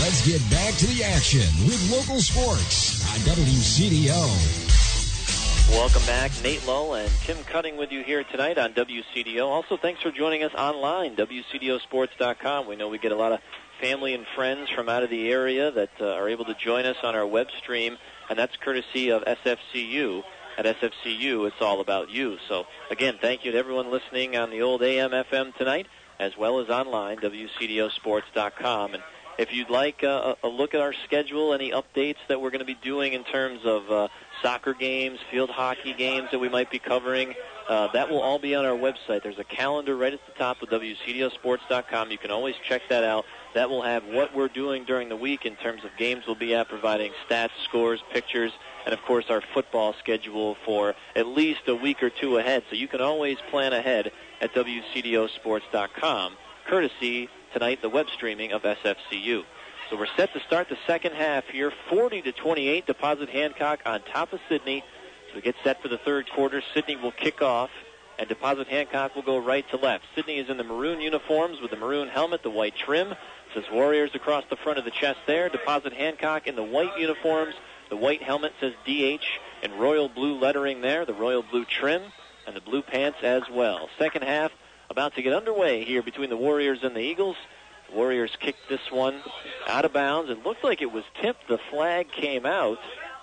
Let's get back to the action with local sports on WCDO. Welcome back. Nate Lowe and Tim Cutting with you here tonight on WCDO. Also, thanks for joining us online, WCDOsports.com. We know we get a lot of family and friends from out of the area that are able to join us on our web stream, and that's courtesy of SFCU. At SFCU, it's all about you. So, again, thank you to everyone listening on the old AM/FM tonight, as well as online, WCDOsports.com. And if you'd like a look at our schedule, any updates that we're going to be doing in terms of soccer games, field hockey games that we might be covering, that will all be on our website. There's a calendar right at the top of WCDOsports.com. You can always check that out. That will have what we're doing during the week in terms of games we'll be at, providing stats, scores, pictures, and, of course, our football schedule for at least a week or two ahead. So you can always plan ahead at WCDOsports.com, courtesy tonight the web streaming of SFCU. So we're set to start the second half here, 40-28, Deposit Hancock on top of Sidney. So we get set for the third quarter. Sidney will kick off, and Deposit Hancock will go right to left. Sidney is in the maroon uniforms with the maroon helmet, the white trim. It says Warriors across the front of the chest there. Deposit Hancock in the white uniforms. The white helmet says DH in royal blue lettering there, the royal blue trim, and the blue pants as well. Second half about to get underway here between the Warriors and the Eagles. The Warriors kicked this one out of bounds. It looked like it was tipped. The flag came out.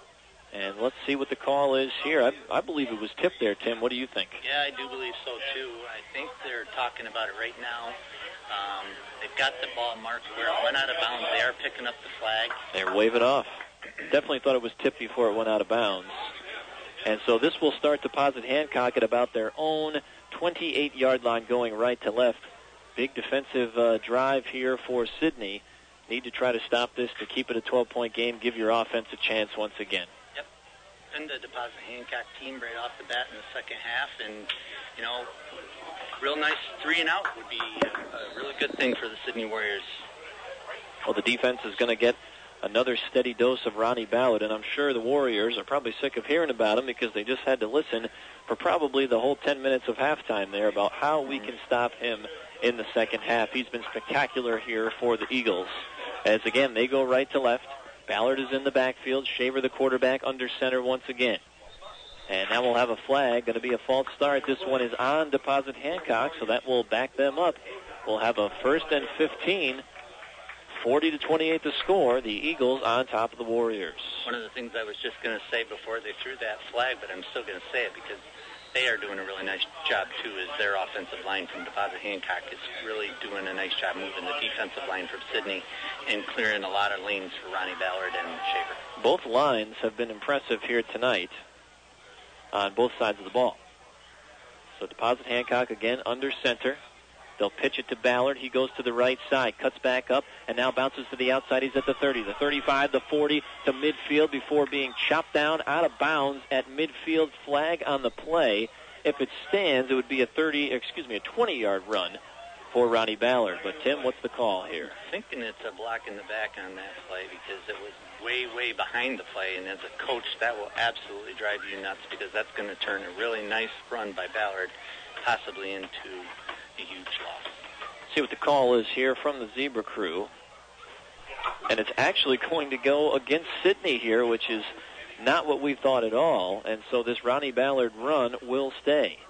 And let's see what the call is here. I believe it was tipped there, Tim. What do you think? Yeah, I do believe so, too. I think they're talking about it right now. They've got the ball marked where it went out of bounds. They are picking up the flag. They're waving off. Definitely thought it was tipped before it went out of bounds. And so this will start Deposit Hancock at about their own 28-yard line going right to left. Big defensive drive here for Sidney. Need to try to stop this to keep it a 12-point game, give your offense a chance once again. Yep. And the Deposit Hancock team right off the bat in the second half. And, you know, real nice 3-and-out would be a really good thing for the Sidney Warriors. Well, the defense is going to get another steady dose of Ronnie Ballard, and I'm sure the Warriors are probably sick of hearing about him because they just had to listen for probably the whole 10 minutes of halftime there about how we can stop him in the second half. He's been spectacular here for the Eagles. As, again, they go right to left. Ballard is in the backfield. Shaver, the quarterback, under center once again. And now we'll have a flag. Going to be a false start. This one is on Deposit Hancock, so that will back them up. We'll have a 1st and 15. 40-28 to score. The Eagles on top of the Warriors. One of the things I was just going to say before they threw that flag, but I'm still going to say it because they are doing a really nice job, too, is their offensive line from Deposit Hancock is really doing a nice job moving the defensive line from Sidney and clearing a lot of lanes for Ronnie Ballard and Shaver. Both lines have been impressive here tonight on both sides of the ball. So Deposit Hancock again under center. They'll pitch it to Ballard. He goes to the right side, cuts back up, and now bounces to the outside. He's at the 30, the 35, the 40, to midfield before being chopped down out of bounds at midfield. Flag on the play. If it stands, it would be a 20-yard run for Ronnie Ballard. But, Tim, what's the call here? I'm thinking it's a block in the back on that play because it was way, way behind the play. And as a coach, that will absolutely drive you nuts because that's going to turn a really nice run by Ballard possibly into a huge loss. See what the call is here from the Zebra crew. And it's actually going to go against Sidney here, which is not what we thought at all. And so this Ronnie Ballard run will stay.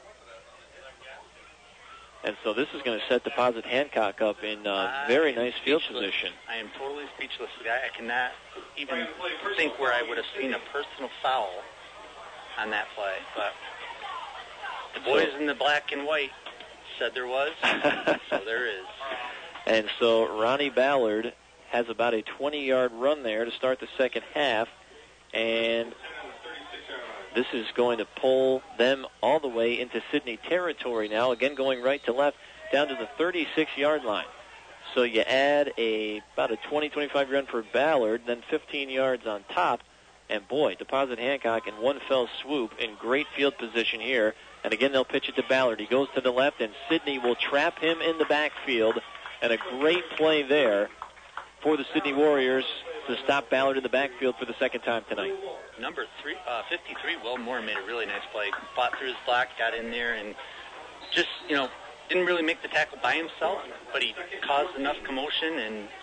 And so this is going to set Deposit Hancock up in very nice field position. I am totally speechless. I cannot even think where I would have seen a personal foul on that play. But the boys in the black and white said there was, so there is. And so Ronnie Ballard has about a 20-yard run there to start the second half, and this is going to pull them all the way into Sidney territory now, again going right to left down to the 36-yard line. So you add about a 20-25 run for Ballard, then 15 yards on top, and boy, Deposit Hancock in one fell swoop in great field position here. And again, they'll pitch it to Ballard. He goes to the left, and Sidney will trap him in the backfield. And a great play there for the Sidney Warriors to stop Ballard in the backfield for the second time tonight. Number 53, Will Moore, made a really nice play. Fought through his block, got in there, and just, didn't really make the tackle by himself, but he caused enough commotion and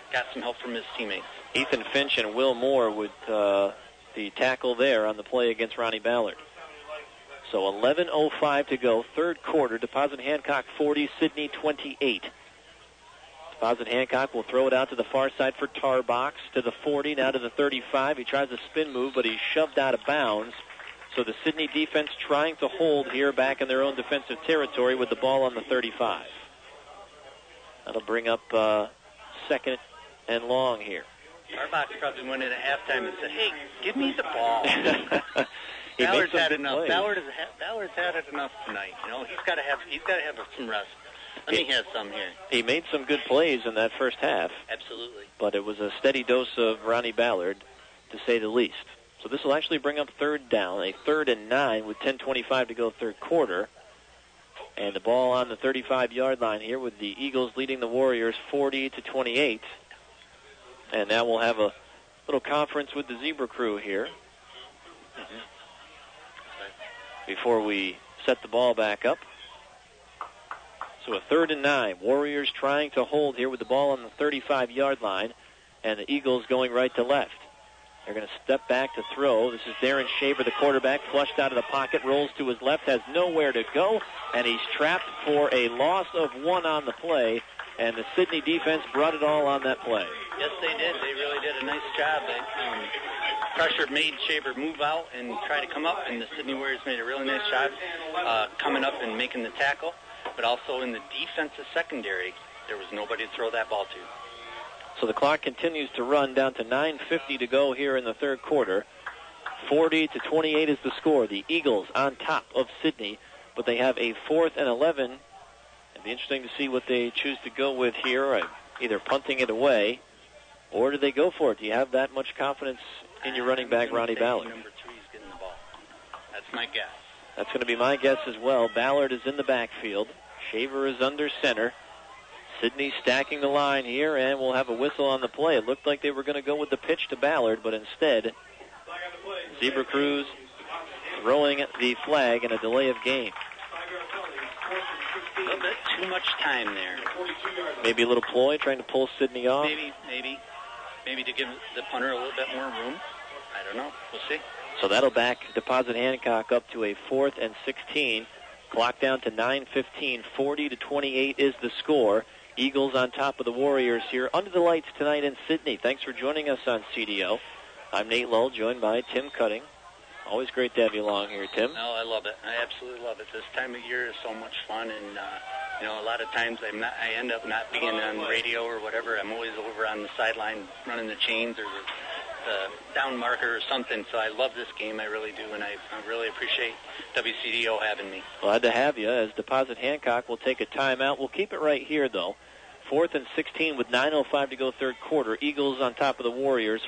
got some help from his teammates. Ethan Finch and Will Moore with the tackle there on the play against Ronnie Ballard. So 11:05 to go, third quarter. Deposit Hancock 40, Sidney 28. Deposit Hancock will throw it out to the far side for Tarbox, to the 40, now to the 35. He tries a spin move, but he's shoved out of bounds. So the Sidney defense trying to hold here back in their own defensive territory with the ball on the 35. That'll bring up second and long here. Tarbox probably went in at halftime and said, "Hey, give me the ball." He Ballard's made some had good enough. plays. Ballard's had it enough tonight. You know, he's got to have some rest. Let me have some here. He made some good plays in that first half. Absolutely. But it was a steady dose of Ronnie Ballard, to say the least. So this will actually bring up third down, a 3rd and 9 with 10:25 to go third quarter. And the ball on the 35-yard line here with the Eagles leading the Warriors 40-28. And now we'll have a little conference with the Zebra crew here before we set the ball back up. So a 3rd and 9. Warriors trying to hold here with the ball on the 35-yard line, and the Eagles going right to left. They're going to step back to throw. This is Darren Shaver, the quarterback, flushed out of the pocket, rolls to his left, has nowhere to go, and he's trapped for a loss of 1 on the play, and the Sidney defense brought it all on that play. Yes, they did. They really did a nice job. Pressure made Shaver move out and try to come up, and the Sidney Warriors made a really nice job coming up and making the tackle. But also in the defensive secondary, there was nobody to throw that ball to. So the clock continues to run down to 9:50 to go here in the third quarter. 40-28 is the score. The Eagles on top of Sidney, but they have a 4th and 11. It'd be interesting to see what they choose to go with here, either punting it away, or do they go for it? Do you have that much confidence in your running back, Ronnie Ballard? Number 3 is getting the ball. That's my guess. That's going to be my guess as well. Ballard is in the backfield. Shaver is under center. Sidney stacking the line here, and we'll have a whistle on the play. It looked like they were going to go with the pitch to Ballard, but instead, Zebra Crews throwing the flag and a delay of game. A little bit too much time there. Maybe a little ploy, trying to pull Sidney off. Maybe to give the punter a little bit more room. I don't know. We'll see. So that'll back Deposit Hancock up to a 4th and 16. Clock down to 9:15. 40-28 is the score. Eagles on top of the Warriors here under the lights tonight in Sidney. Thanks for joining us on CDO. I'm Nate Lull, joined by Tim Cutting. Always great to have you along here, Tim. No, I love it. I absolutely love it. This time of year is so much fun, and a lot of times I end up not being on radio or whatever. I'm always over on the sideline running the chains or the down marker or something. So I love this game. I really do, and I really appreciate WCDO having me. Glad to have you. As Deposit Hancock will take a timeout. We'll keep it right here, though. 4th and 16 with 9:05 to go third quarter. Eagles on top of the Warriors,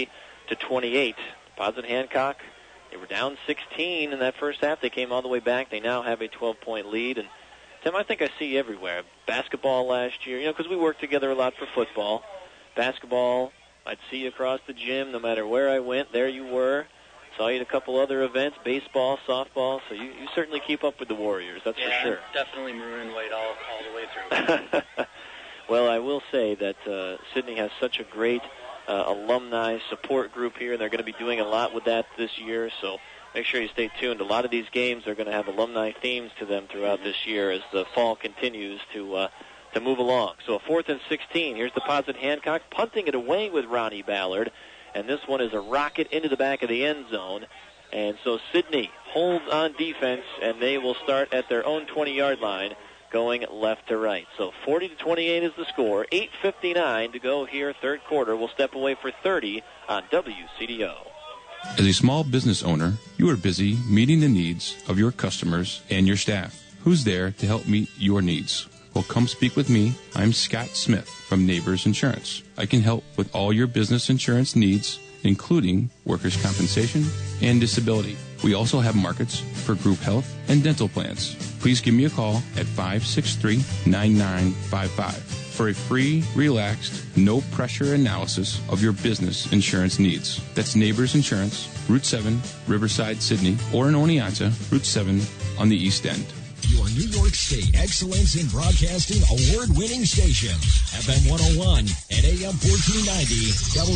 40-28. Deposit Hancock, they were down 16 in that first half. They came all the way back. They now have a 12-point lead. And, Tim, I think I see you everywhere. Basketball last year, because we worked together a lot for football. Basketball, I'd see you across the gym no matter where I went. There you were. Saw you at a couple other events, baseball, softball. So you certainly keep up with the Warriors, that's for sure. Yeah, definitely maroon and white all the way through. Well, I will say that Sidney has such a great alumni support group here, and they're going to be doing a lot with that this year, so make sure you stay tuned. A lot of these games are going to have alumni themes to them throughout this year as the fall continues to move along. So a 4th and 16. Here's Deposit Hancock punting it away with Ronnie Ballard, and this one is a rocket into the back of the end zone. And so Sidney holds on defense, and they will start at their own 20-yard line, going left to right. So 40-28 is the score. 8:59 to go here, third quarter. We'll step away for 30 on WCDO. As a small business owner, you are busy meeting the needs of your customers and your staff. Who's there to help meet your needs? Well, come speak with me. I'm Scott Smith from Neighbors Insurance. I can help with all your business insurance needs, including workers' compensation and disability. We also have markets for group health and dental plans. Please give me a call at 563-9955 for a free, relaxed, no-pressure analysis of your business insurance needs. That's Neighbors Insurance, Route 7, Riverside, Sydney, or in Oneonta, Route 7 on the East End. You're New York State Excellence in Broadcasting award-winning station, FM 101 and AM 1490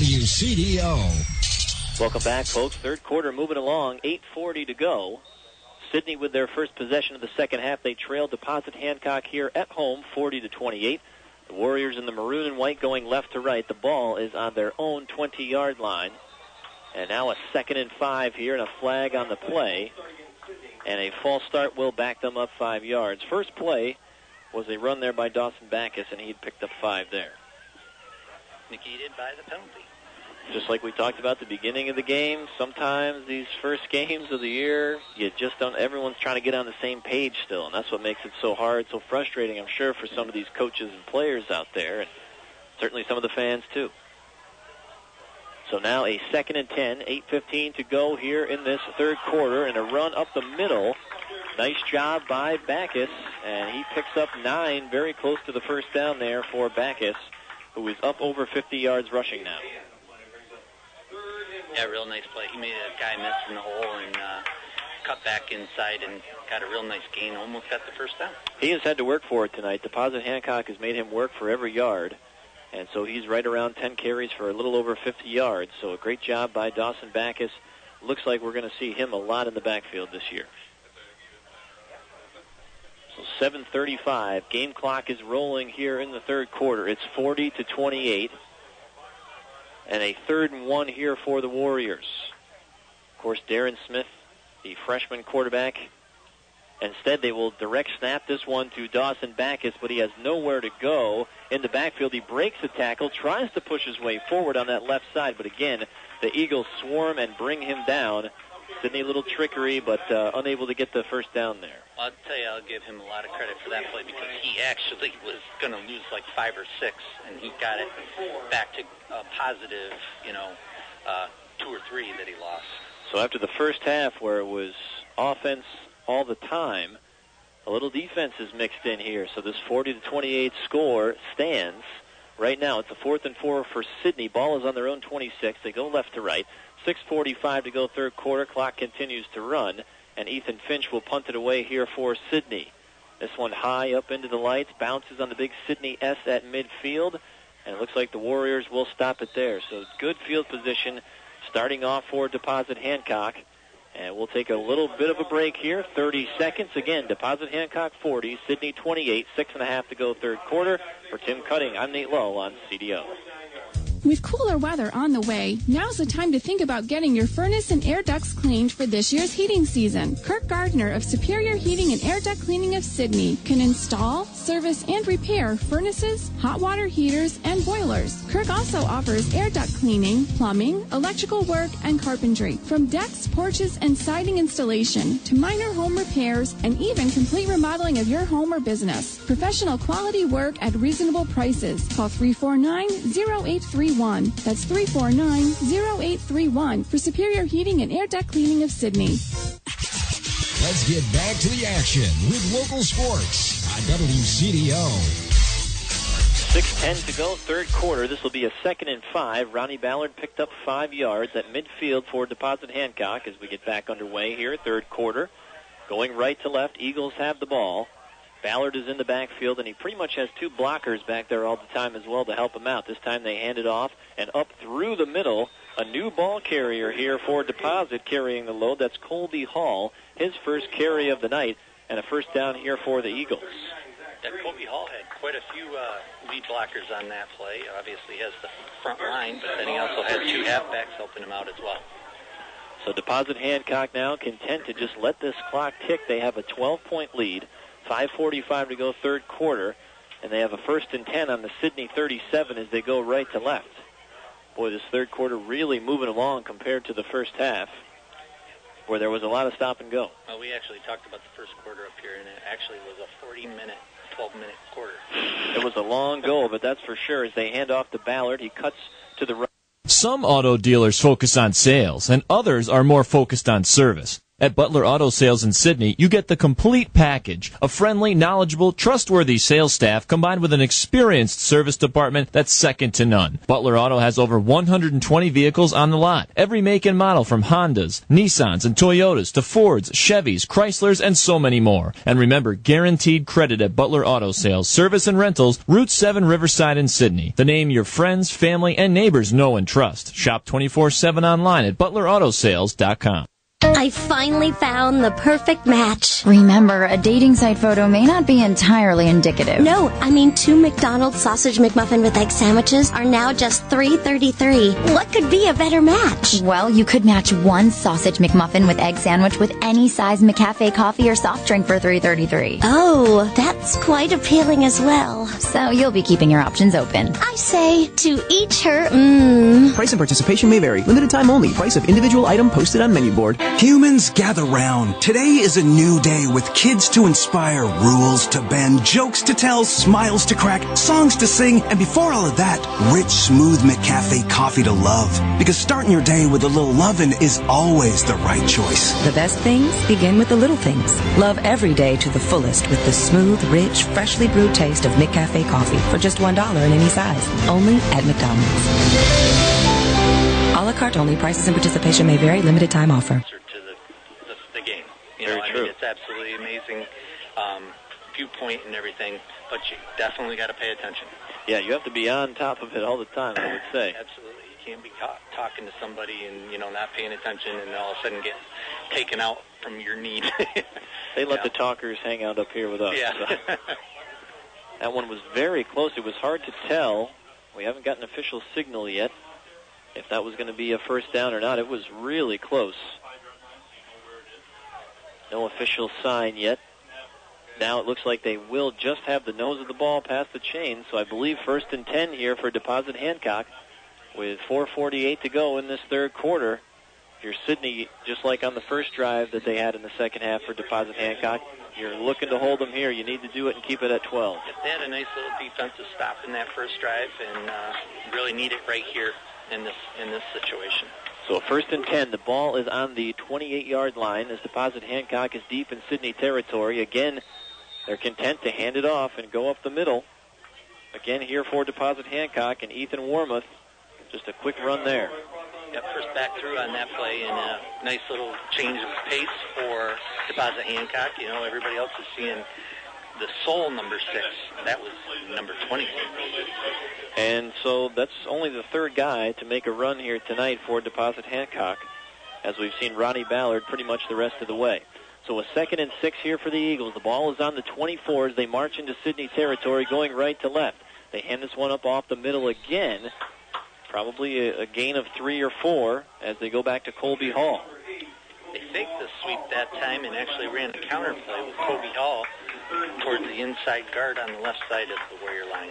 WCDO. Welcome back, folks. Third quarter moving along, 8:40 to go. Sydney with their first possession of the second half. They trailed Deposit Hancock here at home, 40-28. The Warriors in the maroon and white going left to right. The ball is on their own 20-yard line. And now a 2nd and 5 here and a flag on the play. And a false start will back them up 5 yards. First play was a run there by Dawson Backus, and he'd picked up 5 there. Negated by the penalty. Just like we talked about at the beginning of the game, sometimes these first games of the year, you just don't, everyone's trying to get on the same page still, and that's what makes it so hard, so frustrating, I'm sure, for some of these coaches and players out there, and certainly some of the fans too. So now a 2nd and 10, 8:15 to go here in this third quarter, and a run up the middle. Nice job by Backus, and he picks up 9, very close to the first down there for Backus, who is up over 50 yards rushing now. Yeah, real nice play. He made a guy miss in the hole and cut back inside and got a real nice gain. Almost got the first down. He has had to work for it tonight. Deposit Hancock has made him work for every yard. And so he's right around 10 carries for a little over 50 yards. So a great job by Dawson Backus. Looks like we're going to see him a lot in the backfield this year. So 7:35. Game clock is rolling here in the third quarter. It's 40-28. And a 3rd and 1 here for the Warriors. Of course, Darren Smith, the freshman quarterback. Instead, they will direct snap this one to Dawson Backus, but he has nowhere to go in the backfield. He breaks the tackle, tries to push his way forward on that left side, but again, the Eagles swarm and bring him down. Sydney, a little trickery, but unable to get the first down there. I'll tell you, I'll give him a lot of credit for that play because he actually was going to lose like 5 or 6, and he got it back to a positive, 2 or 3 that he lost. So after the first half where it was offense all the time, a little defense is mixed in here. So this 40-28 score stands. Right now, it's a 4th and 4 for Sydney. Ball is on their own 26. They go left to right. 6:45 to go third quarter. Clock continues to run. And Ethan Finch will punt it away here for Sydney. This one high up into the lights. Bounces on the big Sydney S at midfield. And it looks like the Warriors will stop it there. So good field position starting off for Deposit Hancock. And we'll take a little bit of a break here. 30 seconds. Again, Deposit Hancock 40, Sydney 28, 6.5 to go third quarter. For Tim Cutting, I'm Nate Lowe on CDO. With cooler weather on the way, now's the time to think about getting your furnace and air ducts cleaned for this year's heating season. Kirk Gardner of Superior Heating and Air Duct Cleaning of Sydney can install, service, and repair furnaces, hot water heaters, and boilers. Kirk also offers air duct cleaning, plumbing, electrical work, and carpentry. From decks, porches, and siding installation to minor home repairs and even complete remodeling of your home or business. Professional quality work at reasonable prices. Call 349-0831. That's 349-0831 for Superior Heating and Air Duct Cleaning of Sydney. Let's get back to the action with local sports on WCDO. 6:10 to go, third quarter. This will be a 2nd and 5. Ronnie Ballard picked up 5 yards at midfield for Deposit Hancock as we get back underway here, third quarter. Going right to left, Eagles have the ball. Ballard is in the backfield, and he pretty much has 2 blockers back there all the time as well to help him out. This time they hand it off, and up through the middle, a new ball carrier here for Deposit carrying the load. That's Colby Hall, his first carry of the night, and a first down here for the Eagles. That Colby Hall had quite a few lead blockers on that play. Obviously he has the front line, but then he also has 2 halfbacks helping him out as well. So Deposit Hancock now content to just let this clock tick. They have a 12-point lead. 5:45 to go third quarter, and they have a 1st and 10 on the Sydney 37 as they go right to left. Boy, this third quarter really moving along compared to the first half, where there was a lot of stop and go. Well, we actually talked about the first quarter up here, and it actually was a 40-minute, 12-minute quarter. It was a long goal, but that's for sure. As they hand off to Ballard, he cuts to the right. Some auto dealers focus on sales, and others are more focused on service. At Butler Auto Sales in Sydney, you get the complete package. A friendly, knowledgeable, trustworthy sales staff combined with an experienced service department that's second to none. Butler Auto has over 120 vehicles on the lot. Every make and model from Hondas, Nissans, and Toyotas to Fords, Chevys, Chryslers, and so many more. And remember, guaranteed credit at Butler Auto Sales, Service and Rentals, Route 7 Riverside in Sydney. The name your friends, family, and neighbors know and trust. Shop 24/7 online at butlerAutosales.com. I finally found the perfect match. Remember, a dating site photo may not be entirely indicative. No, I mean 2 McDonald's sausage McMuffin with egg sandwiches are now just $3.33. What could be a better match? Well, you could match 1 sausage McMuffin with egg sandwich with any size McCafe coffee or soft drink for $3.33. Oh, that's quite appealing as well. So you'll be keeping your options open. I say, to each her, Price and participation may vary. Limited time only. Price of individual item posted on menu board. Humans, gather round. Today is a new day with kids to inspire, rules to bend, jokes to tell, smiles to crack, songs to sing, and before all of that, rich, smooth McCafe coffee to love. Because starting your day with a little lovin' is always the right choice. The best things begin with the little things. Love every day to the fullest with the smooth, rich, freshly brewed taste of McCafe coffee for just $1 in any size. Only at McDonald's. A la carte only. Prices and participation may vary. Limited time offer. I mean, it's absolutely amazing viewpoint and everything, but you definitely got to pay attention. Yeah, you have to be on top of it all the time, I would say. Absolutely. You can't be talking to somebody and, not paying attention and all of a sudden get taken out from your need. They let the talkers hang out up here with us. Yeah. So. That one was very close. It was hard to tell. We haven't got an official signal yet if that was going to be a first down or not. It was really close. No official sign yet. Now it looks like they will just have the nose of the ball past the chain, so I believe 1st and 10 here for Deposit Hancock with 4:48 to go in this third quarter. If you're Sydney, just like on the first drive that they had in the second half for Deposit Hancock, you're looking to hold them here. You need to do it and keep it at 12. They had a nice little defensive stop in that first drive and really need it right here in this situation. So 1st and 10, the ball is on the 28-yard line as Deposit Hancock is deep in Sydney territory. Again, they're content to hand it off and go up the middle. Again here for Deposit Hancock and Ethan Warmoth. Just a quick run there. Got first back through on that play and a nice little change of pace for Deposit Hancock. Everybody else is seeing the sole number 6. That was number 20. And so that's only the third guy to make a run here tonight for Deposit Hancock, as we've seen Ronnie Ballard pretty much the rest of the way. So a 2nd and 6 here for the Eagles. The ball is on the 24 as they march into Sydney territory going right to left. They hand this one up off the middle again. Probably a gain of 3 or 4 as they go back to Colby Hall. They faked the sweep that time and actually ran a counter play with Colby Hall towards the inside guard on the left side of the Warrior line.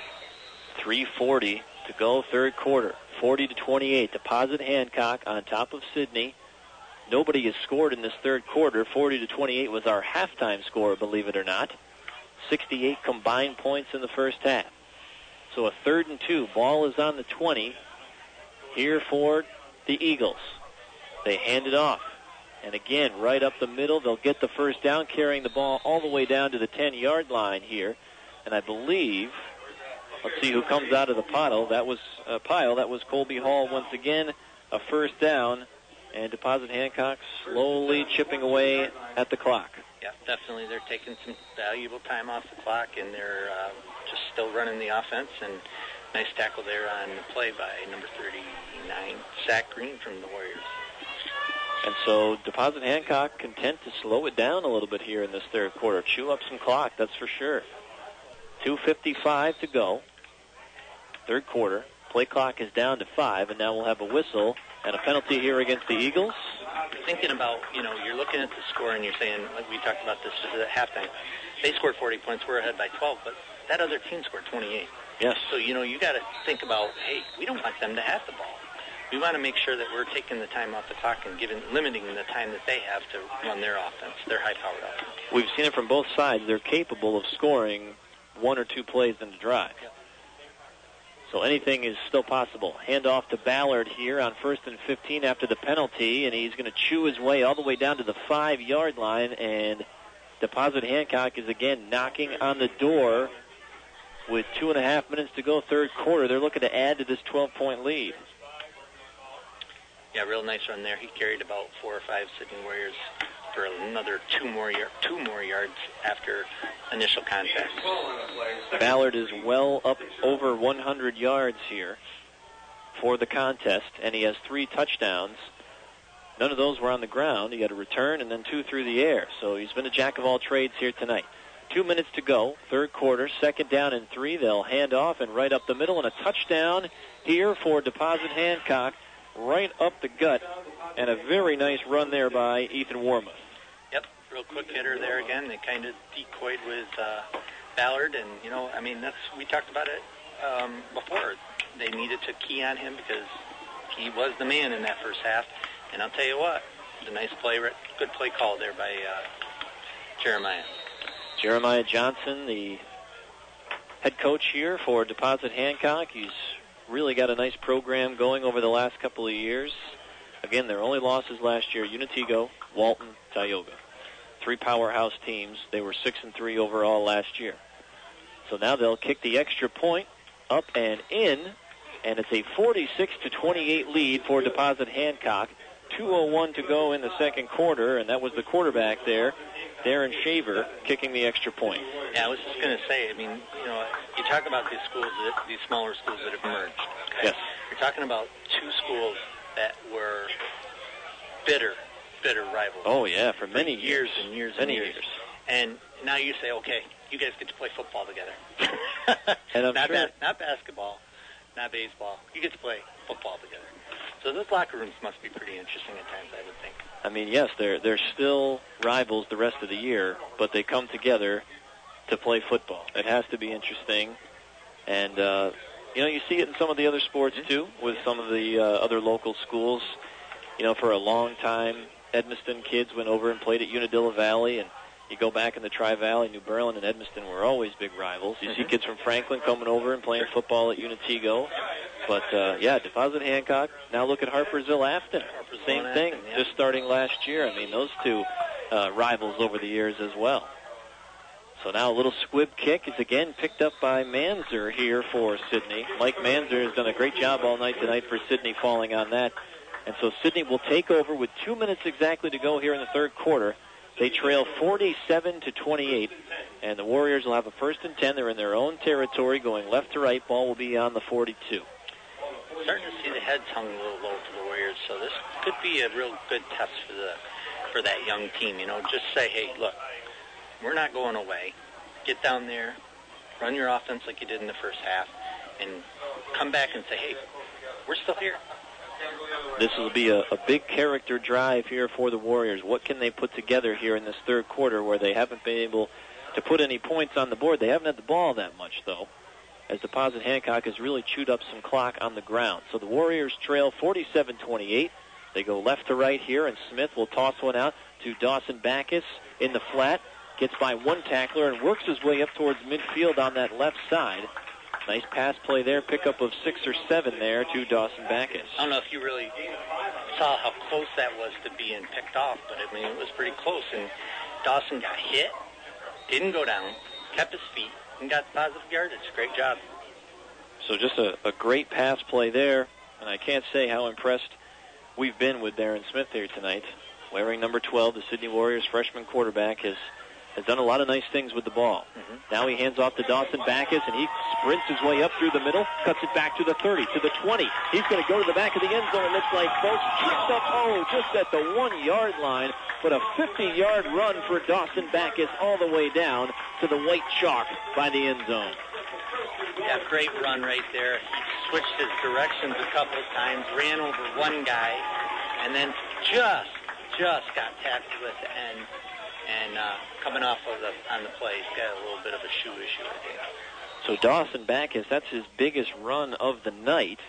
3:40 to go, third quarter. 40-28. Deposit Hancock on top of Sydney. Nobody has scored in this third quarter. 40-28 was our halftime score, believe it or not. 68 combined points in the first half. So a 3rd and 2. Ball is on the 20 here for the Eagles. They hand it off. And again, right up the middle, they'll get the first down, carrying the ball all the way down to the 10-yard line here. And I believe, let's see who comes out of the pile. That was Colby Hall once again, a first down. And Deposit Hancock slowly chipping away at the clock. Yeah, definitely. They're taking some valuable time off the clock, and they're just still running the offense. And nice tackle there on the play by number 39, Zach Green from the Warriors. And so Deposit Hancock content to slow it down a little bit here in this third quarter. Chew up some clock, that's for sure. 2:55 to go. Third quarter. Play clock is down to 5, and now we'll have a whistle and a penalty here against the Eagles. Thinking about, you're looking at the score and you're saying, like we talked about this at halftime, they scored 40 points, we're ahead by 12, but that other team scored 28. Yes. So, you got to think about, hey, we don't want them to have the ball. We want to make sure that we're taking the time off the clock and limiting the time that they have to run their offense, their high-powered offense. We've seen it from both sides. They're capable of scoring 1 or 2 plays in the drive. Yep. So anything is still possible. Handoff to Ballard here on 1st and 15 after the penalty, and he's going to chew his way all the way down to the 5-yard line, and Deposit Hancock is again knocking on the door with 2.5 minutes to go, third quarter. They're looking to add to this 12-point lead. Yeah, real nice run there. He carried about 4 or 5 Sydney Warriors for another two more yards after initial contact. Ballard is well up over 100 yards here for the contest, and he has 3 touchdowns. None of those were on the ground. He had a return and then 2 through the air. So he's been a jack of all trades here tonight. 2 minutes to go, third quarter, 2nd down and 3. They'll hand off and right up the middle, and a touchdown here for Deposit Hancock, right up the gut, and a very nice run there by Ethan Warmoth. Yep, real quick hitter there again. They kind of decoyed with Ballard, and, we talked about it before. They needed to key on him because he was the man in that first half, and I'll tell you what, a nice play, good play call there by Jeremiah. Jeremiah Johnson, the head coach here for Deposit Hancock. He's really got a nice program going over the last couple of years. Again, their only losses last year, Unitigo, Walton, Tioga. 3 powerhouse teams. They were 6-3 overall last year. So now they'll kick the extra point up and in, and it's a 46-28 lead for Deposit Hancock. 2:01 to go in the second quarter, and that was the quarterback there, Darren Shaver, kicking the extra point. Yeah, I was just going to say, you talk about these schools, these smaller schools that have merged. Okay? Yes. You're talking about 2 schools that were bitter rivals. Oh, yeah, for many years. And years many and years. And now you say, okay, you guys get to play football together. And I'm sure... not basketball, not baseball. You get to play football together. So those locker rooms must be pretty interesting at times, I would think. Yes, they're still rivals the rest of the year, but they come together to play football. It has to be interesting. And, you see it in some of the other sports, too, with some of the other local schools. For a long time, Edmiston kids went over and played at Unadilla Valley, and you go back in the Tri-Valley, New Berlin and Edmiston were always big rivals. You see kids from Franklin coming over and playing football at Unitigo. But, Deposit Hancock. Now look at Harpersville-Afton. Same thing, just starting last year. Those 2 rivals over the years as well. So now a little squib kick is again picked up by Manzer here for Sidney. Mike Manzer has done a great job all night tonight for Sidney, falling on that. And so Sidney will take over with 2 minutes exactly to go here in the third quarter. They trail 47-28, and the Warriors will have a 1st and 10. They're in their own territory, going left to right. Ball will be on the 42. Starting to see the heads hung a little low for the Warriors, so this could be a real good test for that young team. Just say, hey, look, we're not going away. Get down there, run your offense like you did in the first half, and come back and say, hey, we're still here. This will be a big character drive here for the Warriors. What can they put together here in this third quarter where they haven't been able to put any points on the board? They haven't had the ball that much, though, as Deposit Hancock has really chewed up some clock on the ground. So the Warriors trail 47-28. They go left to right here, and Smith will toss one out to Dawson Backus in the flat. Gets by 1 tackler and works his way up towards midfield on that left side. Nice pass play there, pickup of 6 or 7 there to Dawson Backus. I don't know if you really saw how close that was to being picked off, but it was pretty close. And Dawson got hit, didn't go down, kept his feet, and got positive yardage. Great job. So just a great pass play there, and I can't say how impressed we've been with Darren Smith here tonight. Wearing number 12, the Sydney Warriors freshman quarterback has done a lot of nice things with the ball. Now he hands off to Dawson Backus, and he sprints his way up through the middle, cuts it back to the 30, to the 20. He's going to go to the back of the end zone, it looks like, folks. Tripped up, just at the 1-yard line, but a 50-yard run for Dawson Backus all the way down to the white chalk by the end zone. Yeah, great run right there. He switched his directions a couple of times, ran over one guy, and then just got tackled at the end. And coming off on the play, he's got a little bit of a shoe issue, I think. So Dawson Backus, that's his biggest run of the night.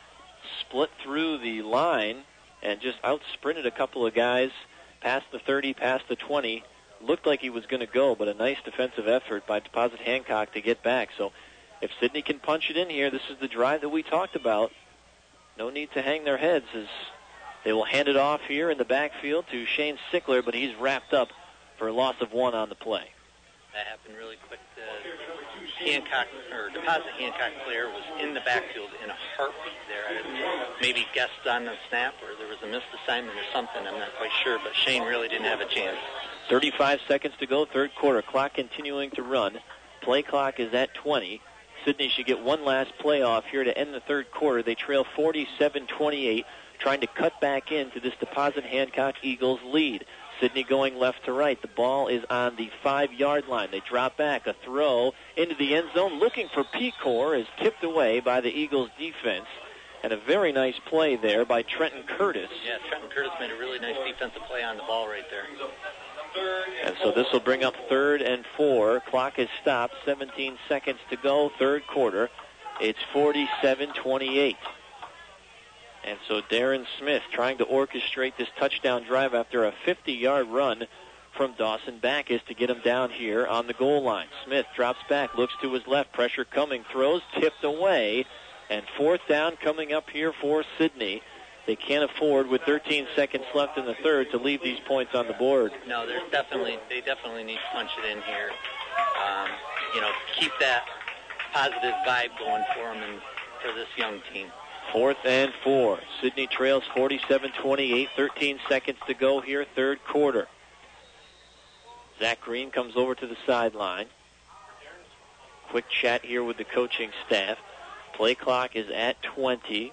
Split through the line and just out-sprinted a couple of guys, past the 30, past the 20. Looked like he was going to go, but a nice defensive effort by Deposit Hancock to get back. So if Sidney can punch it in here, this is the drive that we talked about. No need to hang their heads as they will hand it off here in the backfield to Shane Sickler, but he's wrapped up for a loss of 1 on the play. That happened really quick. The Deposit Hancock player was in the backfield in a heartbeat there. I maybe guessed on the snap or there was a missed assignment or something. I'm not quite sure, but Shane really didn't have a chance. 35 seconds to go, third quarter. Clock continuing to run. Play clock is at 20. Sidney should get one last play off here to end the third quarter. They trail 47-28, trying to cut back into this Deposit Hancock Eagles lead. Sidney going left to right. The ball is on the 5-yard line. They drop back. A throw into the end zone. Looking for Pecor is tipped away by the Eagles defense. And a very nice play there by Trenton Curtis. Yeah, Trenton Curtis made a really nice defensive play on the ball right there. And so this will bring up 3rd and 4. Clock is stopped. 17 seconds to go. Third quarter. It's 47-28. And so Darren Smith trying to orchestrate this touchdown drive after a 50-yard run from Dawson Backus to get him down here on the goal line. Smith drops back, looks to his left, pressure coming, throws, tipped away, and 4th down coming up here for Sidney. They can't afford, with 13 seconds left in the third, to leave these points on the board. No, they definitely need to punch it in here. Keep that positive vibe going for them and for this young team. 4th and 4. Sidney trails 47-28. 13 seconds to go here, third quarter. Zach Green comes over to the sideline. Quick chat here with the coaching staff. Play clock is at 20.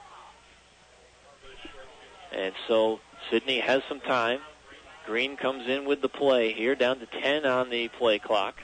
And so Sidney has some time. Green comes in with the play here, down to 10 on the play clock.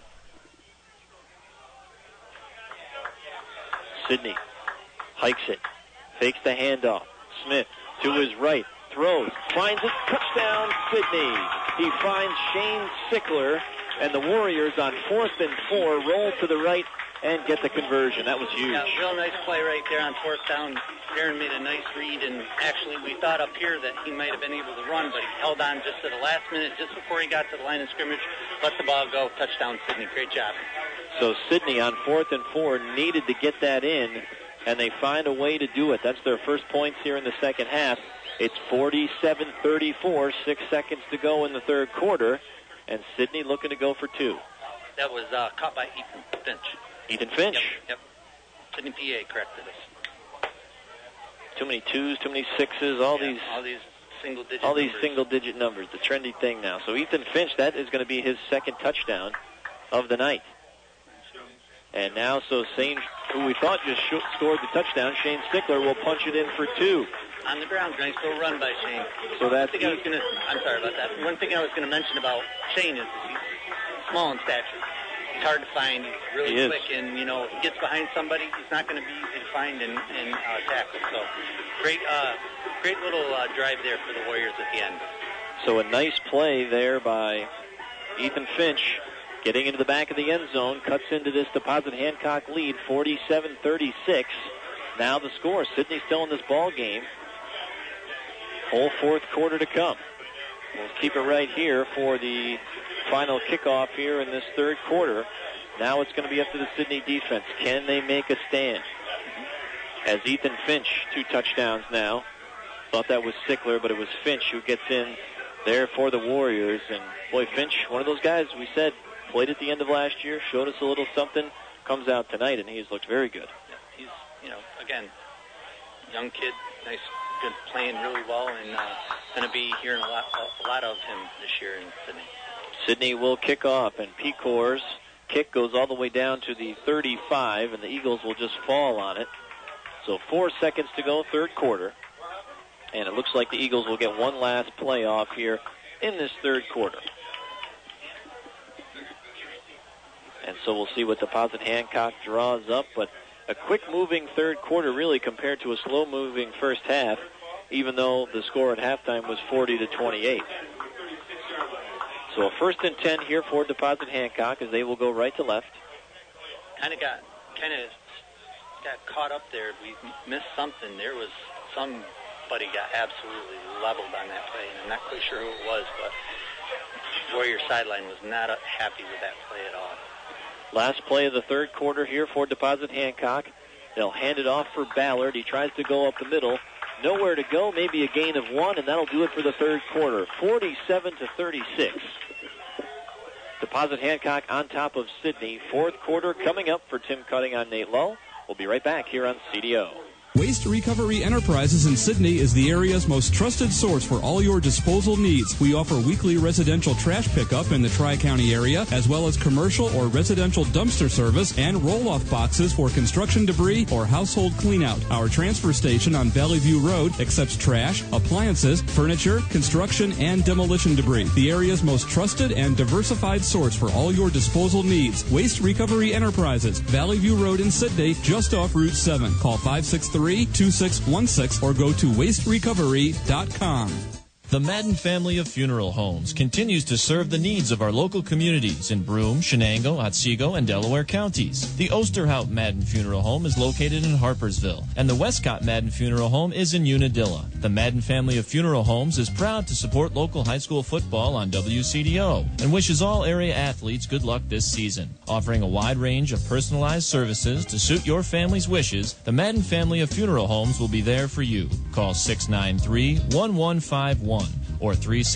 Sidney hikes it. Fakes the handoff. Smith to his right. Throws. Finds it. Touchdown, Sidney. He finds Shane Sickler. And the Warriors on 4th and 4 roll to the right and get the conversion. That was huge. Yeah, real nice play right there on 4th down. Darren made a nice read. And actually we thought up here that he might have been able to run, but he held on just at the last minute, just before he got to the line of scrimmage. Let the ball go. Touchdown, Sidney. Great job. So Sidney on 4th and 4 needed to get that in, and they find a way to do it. That's their first points here in the second half. It's 47-34, 6 seconds to go in the third quarter, and Sidney looking to go for 2. That was caught by Ethan Finch. Ethan Finch? Yep. Sidney PA corrected us. Too many 2s, too many 6s, all these single-digit numbers, the trendy thing now. So Ethan Finch, that is going to be his second touchdown of the night. And now, so Shane, who we thought just scored the touchdown, Shane Sickler will punch it in for 2. On the ground, nice little run by Shane. So that's I'm sorry about that. One thing I was going to mention about Shane is he's small in stature. He's hard to find. He's really quick, and he gets behind somebody. He's not going to be easy to find and tackle. So great little drive there for the Warriors at the end. So a nice play there by Ethan Finch. Getting into the back of the end zone, cuts into this Deposit Hancock lead, 47-36. Now the score. Sidney still in this ball game. Whole fourth quarter to come. We'll keep it right here for the final kickoff here in this third quarter. Now it's going to be up to the Sidney defense. Can they make a stand? As Ethan Finch, 2 touchdowns now. Thought that was Sickler, but it was Finch who gets in there for the Warriors. And boy, Finch, one of those guys we said played at the end of last year, showed us a little something, comes out tonight, and he's looked very good. He's, again, young kid, nice, good, playing really well, and going to be hearing a lot of him this year in Sidney. Sidney will kick off, and Pecor's kick goes all the way down to the 35, and the Eagles will just fall on it. So 4 seconds to go, third quarter, and it looks like the Eagles will get one last play off here in this third quarter. And so we'll see what Deposit Hancock draws up. But a quick-moving third quarter, really, compared to a slow-moving first half, even though the score at halftime was 40-28. So a 1st and 10 here for Deposit Hancock as they will go right to left. Kind of got caught up there. We missed something. There was somebody got absolutely leveled on that play, and I'm not quite sure who it was, but Warrior sideline was not happy with that play at all. Last play of the third quarter here for Deposit Hancock. They'll hand it off for Ballard. He tries to go up the middle. Nowhere to go, maybe a gain of 1, and that'll do it for the third quarter. 47-36. Deposit Hancock on top of Sidney. Fourth quarter coming up for Tim Cutting on Nate Lowe. We'll be right back here on CDO. Waste Recovery Enterprises in Sidney is the area's most trusted source for all your disposal needs. We offer weekly residential trash pickup in the Tri-County area, as well as commercial or residential dumpster service and roll-off boxes for construction debris or household cleanout. Our transfer station on Valley View Road accepts trash, appliances, furniture, construction, and demolition debris. The area's most trusted and diversified source for all your disposal needs. Waste Recovery Enterprises, Valley View Road in Sidney, just off Route 7. Call 563-2616 or go to wasterecovery.com. The Madden family of funeral homes continues to serve the needs of our local communities in Broome, Shenango, Otsego, and Delaware counties. The Osterhout Madden Funeral Home is located in Harpersville, and the Westcott Madden Funeral Home is in Unadilla. The Madden family of funeral homes is proud to support local high school football on WCDO and wishes all area athletes good luck this season. Offering a wide range of personalized services to suit your family's wishes, the Madden family of funeral homes will be there for you. Call 693-1151. or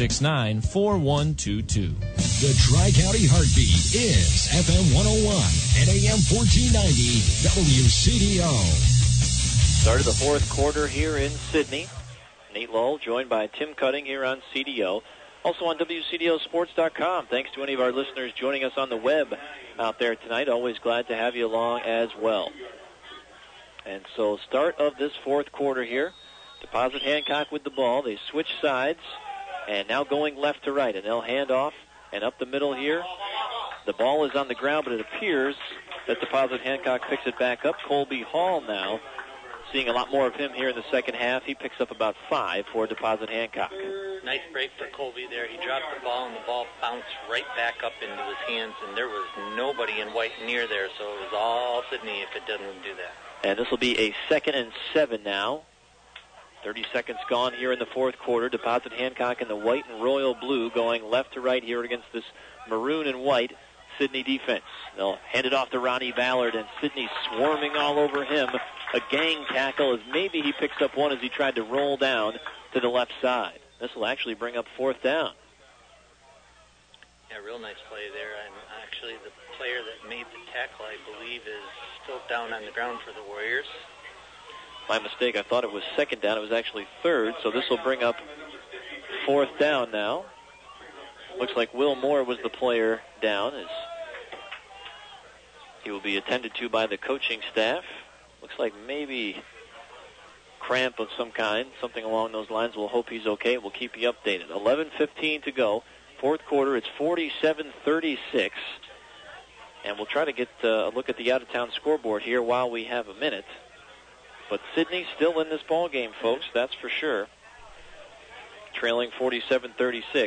369-4122. The Tri-County Heartbeat is FM 101 and AM 1490 WCDO. Start of the fourth quarter here in Sidney. Nate Lull joined by Tim Cutting here on CDO. Also on WCDOsports.com. Thanks to any of our listeners joining us on the web out there tonight. Always glad to have you along as well. And so start of this fourth quarter here. Deposit Hancock with the ball. They switch sides. And now going left to right, and they'll hand off and up the middle here. The ball is on the ground, but it appears that Deposit Hancock picks it back up. Colby Hall now, seeing a lot more of him here in the second half. He picks up about 5 for Deposit Hancock. Nice break for Colby there. He dropped the ball, and the ball bounced right back up into his hands, and there was nobody in white near there, so it was all Sidney if it doesn't do that. And this will be a 2nd and 7 now. 30 seconds gone here in the fourth quarter. Deposit Hancock in the white and royal blue going left to right here against this maroon and white Sidney defense. They'll hand it off to Ronnie Ballard, and Sidney swarming all over him. A gang tackle as maybe he picks up one as he tried to roll down to the left side. This will actually bring up 4th down. Yeah, real nice play there. And actually the player that made the tackle, I believe, is still down on the ground for the Warriors. My mistake. I thought it was 2nd down. It was actually 3rd, so this will bring up 4th down now. Looks like Will Moore was the player down, as he will be attended to by the coaching staff. Looks like maybe cramp of some kind, something along those lines. We'll hope he's okay. We'll keep you updated. 11:15 to go. Fourth quarter, it's 47-36. And we'll try to get a look at the out-of-town scoreboard here while we have a minute. But Sidney's still in this ball game, folks, that's for sure. Trailing 47-36.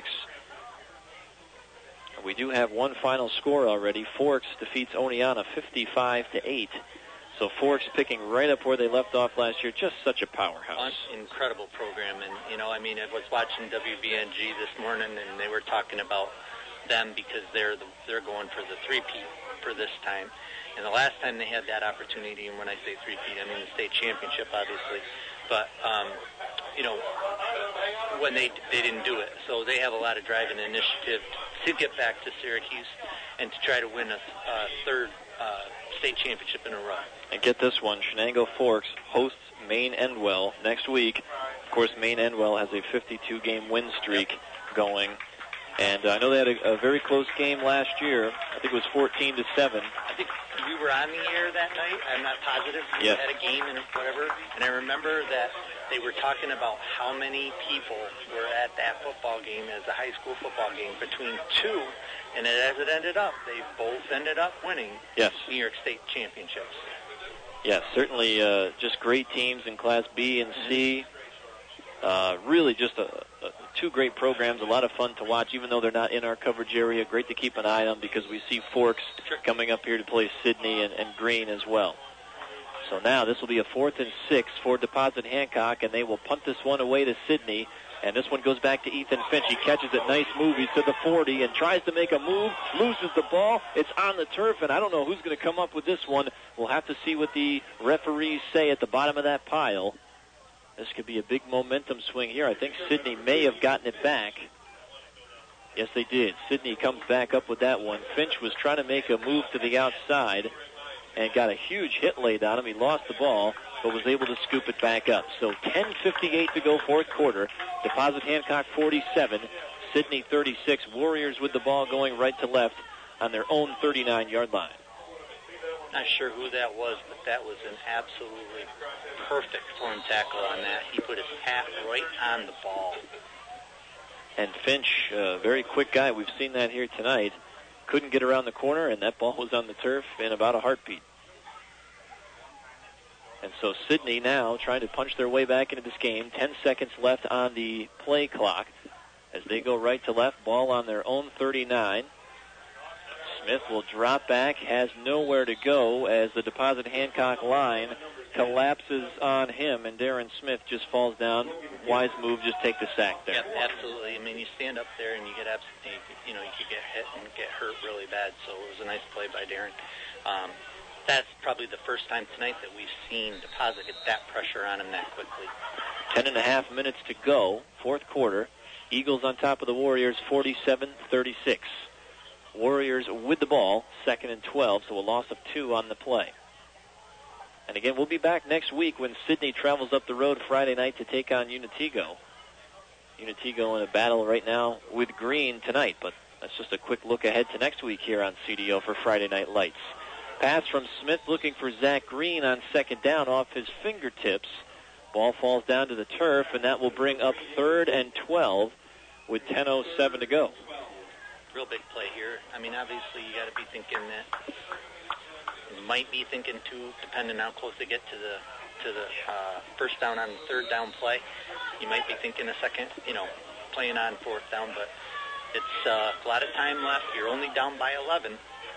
We do have one final score already. Forks defeats Oneonta 55-8. So Forks picking right up where they left off last year. Just such a powerhouse. Incredible program. And, you know, I mean, I was watching WBNG this morning, and they were talking about them because they're going for the three-peat for this time. And the last time they had that opportunity, and when I say three-peat, I mean the state championship, obviously. But, you know, when they didn't do it. So they have a lot of drive and initiative to get back to Syracuse and to try to win a third state championship in a row. And get this one, Shenango Forks hosts Maine Endwell next week. Of course, Maine Endwell has a 52-game win streak going. And I know they had a very close game last year. I think it was 14-7. I think we were on the air that night. I'm not positive. We yes. had a game and whatever. And I remember that they were talking about how many people were at that football game as a high school football game between two. And as it ended up, they both ended up winning New York State championships. Yes, certainly just great teams in Class B and C. Really just two great programs, a lot of fun to watch, even though they're not in our coverage area. Great to keep an eye on because we see Forks coming up here to play Sidney and Green as well. So now this will be a 4th and 6 for Deposit Hancock, and they will punt this one away to Sidney. And this one goes back to Ethan Finch. He catches it. Nice move. He's to the 40 and tries to make a move. Loses the ball. It's on the turf, and I don't know who's going to come up with this one. We'll have to see what the referees say at the bottom of that pile. This could be a big momentum swing here. I think Sidney may have gotten it back. Yes, they did. Sidney comes back up with that one. Finch was trying to make a move to the outside and got a huge hit laid on him. He lost the ball, but was able to scoop it back up. So 10:58 to go, fourth quarter. Deposit Hancock 47, Sidney 36. Warriors with the ball going right to left on their own 39-yard line. Not sure who that was, but that was an absolutely perfect form tackle on that. He put his hat right on the ball. And Finch, a very quick guy. We've seen that here tonight. Couldn't get around the corner, and that ball was on the turf in about a heartbeat. And so Sidney now trying to punch their way back into this game. 10 seconds left on the play clock as they go right to left. Ball on their own 39. Smith will drop back, has nowhere to go as the Deposit Hancock line collapses on him, and Darren Smith just falls down. Wise move, just take the sack there. Yeah, absolutely. I mean, you stand up there and you get you could get hit and get hurt really bad. So it was a nice play by Darren. That's probably the first time tonight that we've seen Deposit get that pressure on him that quickly. 10.5 minutes to go, fourth quarter. Eagles on top of the Warriors, 47-36. Warriors with the ball, 2nd and 12, so a loss of 2 on the play. And again, we'll be back next week when Sidney travels up the road Friday night to take on Unitigo. Unitigo in a battle right now with Green tonight, but that's just a quick look ahead to next week here on CDO for Friday Night Lights. Pass from Smith looking for Zach Green on second down off his fingertips. Ball falls down to the turf, and that will bring up 3rd and 12 with 10:07 to go. Real big play here. I mean, obviously you got to be thinking that. You might be thinking too, depending how close they get to the first down on the third down play. You might be thinking a second, playing on fourth down, but it's a lot of time left. You're only down by 11,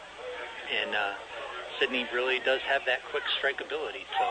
and Sidney really does have that quick strike ability. So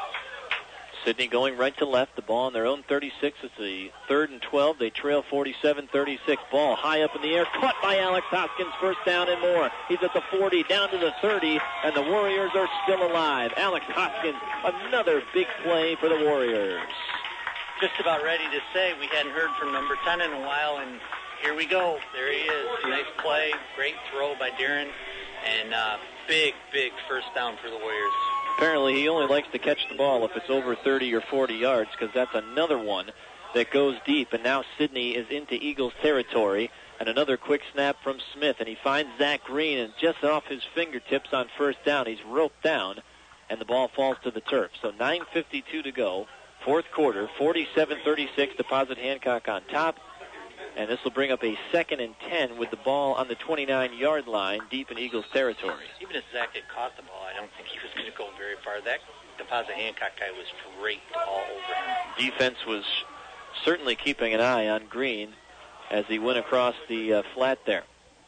Sidney going right to left, the ball on their own 36. It's the 3rd and 12. They trail 47-36. Ball high up in the air, caught by Alex Hoskins, first down and more. He's at the 40, down to the 30, and the Warriors are still alive. Alex Hoskins, another big play for the Warriors. Just about ready to say we hadn't heard from number 10 in a while, and here we go. There he is. Nice play, great throw by Darren, and big first down for the Warriors. Apparently he only likes to catch the ball if it's over 30 or 40 yards, because that's another one that goes deep. And now Sidney is into Eagles territory. And another quick snap from Smith, and he finds Zach Green, and just off his fingertips on first down, he's roped down, and the ball falls to the turf. So 9:52 to go, fourth quarter, 47-36, Deposit Hancock on top. And this will bring up a 2nd and 10 with the ball on the 29-yard line, deep in Eagles territory. Even if Zach had caught the ball, I don't think he was going to go very far. That Deposit Hancock guy was draped all over him. Defense was certainly keeping an eye on Green as he went across the flat there.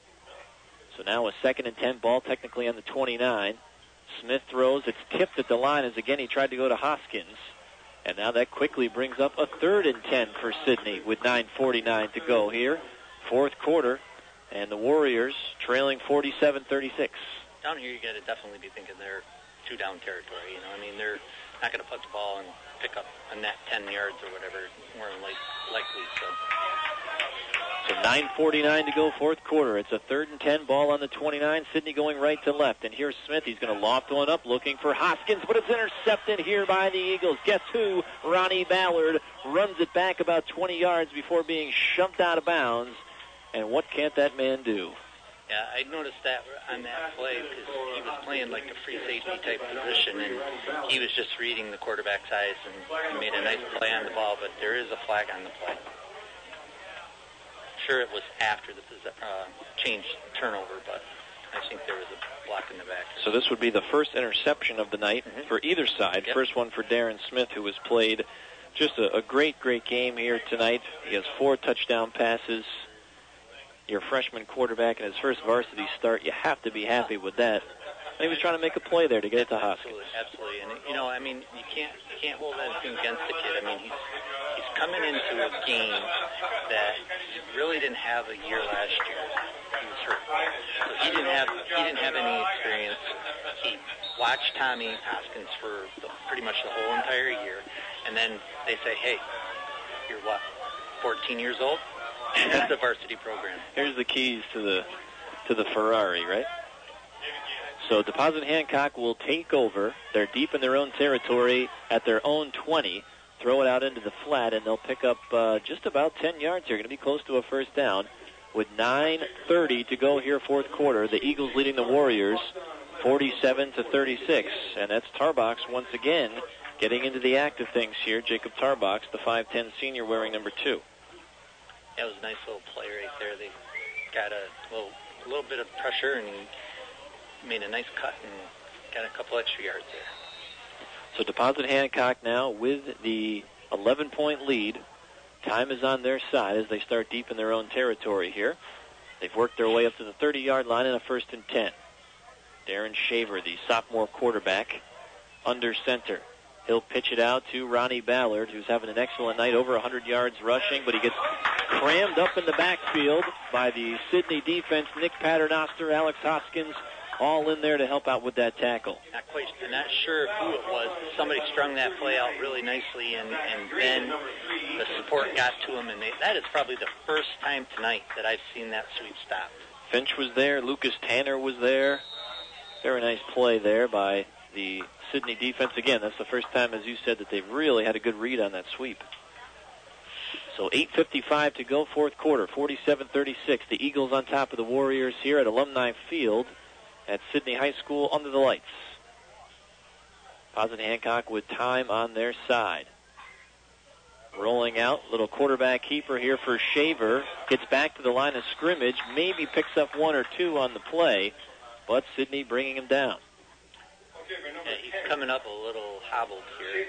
So now a 2nd and 10, ball technically on the 29. Smith throws. It's tipped at the line as again he tried to go to Hoskins. And now that quickly brings up a 3rd and 10 for Sidney with 9:49 to go here. Fourth quarter, and the Warriors trailing 47-36. Down here you got to definitely be thinking they're 2-down territory. I mean, they're not going to put the ball and pick up a net 10 yards or whatever, more than likely. So 9:49 to go, fourth quarter. It's a 3rd and 10, ball on the 29. Sidney going right to left. And here's Smith. He's going to loft one up looking for Hoskins, but it's intercepted here by the Eagles. Guess who? Ronnie Ballard runs it back about 20 yards before being shoved out of bounds. And what can't that man do? Yeah, I noticed that on that play because he was playing like a free safety type position, and he was just reading the quarterback's eyes, and he made a nice play on the ball, but there is a flag on the play. Sure, it was after the change turnover, but I think there was a block in the back. So this would be the first interception of the night for either side. Yep. First one for Darren Smith, who has played just a great game here tonight. He has 4 touchdown passes. Your freshman quarterback in his first varsity start, you have to be happy with that. he was trying to make a play there to get it to Hoskins. Absolutely. And, I mean, you can't hold anything against the kid. I mean, he's coming into a game that he really didn't have a year last year. He was hurt. So he didn't have any experience. He watched Tommy Hoskins for pretty much the whole entire year. And then they say, hey, you're what, 14 years old? That's the varsity program. Here's the keys to the Ferrari, right? So Deposit Hancock will take over. They're deep in their own territory at their own 20. Throw it out into the flat, and they'll pick up just about 10 yards here. Going to be close to a first down with 9:30 to go here, fourth quarter. The Eagles leading the Warriors 47-36, and that's Tarbox once again getting into the act of things here. Jacob Tarbox, the 5'10 senior, wearing number 2. That was a nice little play right there. They got a little bit of pressure and made a nice cut and got a couple extra yards there. So Deposit Hancock now with the 11-point lead. Time is on their side as they start deep in their own territory here. They've worked their way up to the 30-yard line in a 1st and 10. Darren Shaver, the sophomore quarterback, under center. He'll pitch it out to Ronnie Ballard, who's having an excellent night, over 100 yards rushing, but he gets crammed up in the backfield by the Sidney defense. Nick Paternoster, Alex Hoskins, all in there to help out with that tackle. Not sure who it was. Somebody strung that play out really nicely, and then the support got to him, and that is probably the first time tonight that I've seen that sweep stop. Finch was there. Lucas Tanner was there. Very nice play there by the Sidney defense. Again, that's the first time, as you said, that they've really had a good read on that sweep. So 8:55 to go, fourth quarter, 47-36. The Eagles on top of the Warriors here at Alumni Field at Sidney High School under the lights. Deposit Hancock with time on their side. Rolling out, little quarterback keeper here for Shaver. Gets back to the line of scrimmage, maybe picks up 1 or 2 on the play, but Sidney bringing him down. Yeah, he's coming up a little hobbled here.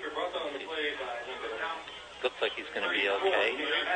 Looks like he's going to be okay.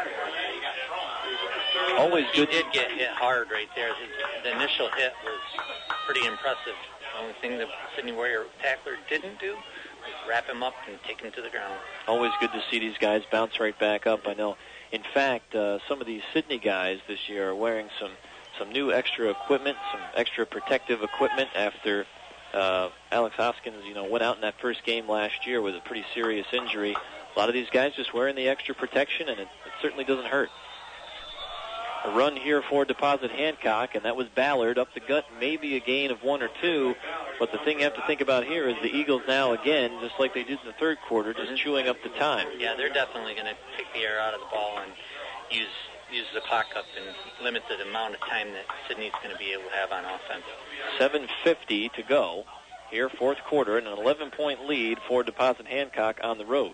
Always good. He did get hit hard right there. The initial hit was pretty impressive. The only thing the Sidney Warrior tackler didn't do was wrap him up and take him to the ground. Always good to see these guys bounce right back up. I know, in fact, some of these Sidney guys this year are wearing some new extra equipment, some extra protective equipment after Alex Hoskins, went out in that first game last year with a pretty serious injury. A lot of these guys just wearing the extra protection, and it certainly doesn't hurt. A run here for Deposit Hancock, and that was Ballard up the gut, maybe a gain of 1 or 2. But the thing you have to think about here is the Eagles now, again, just like they did in the third quarter, just chewing up the time. Yeah, they're definitely going to take the air out of the ball and use the clock up and limit the amount of time that Sidney's going to be able to have on offense. 7:50 to go here, fourth quarter, and an 11-point lead for Deposit Hancock on the road.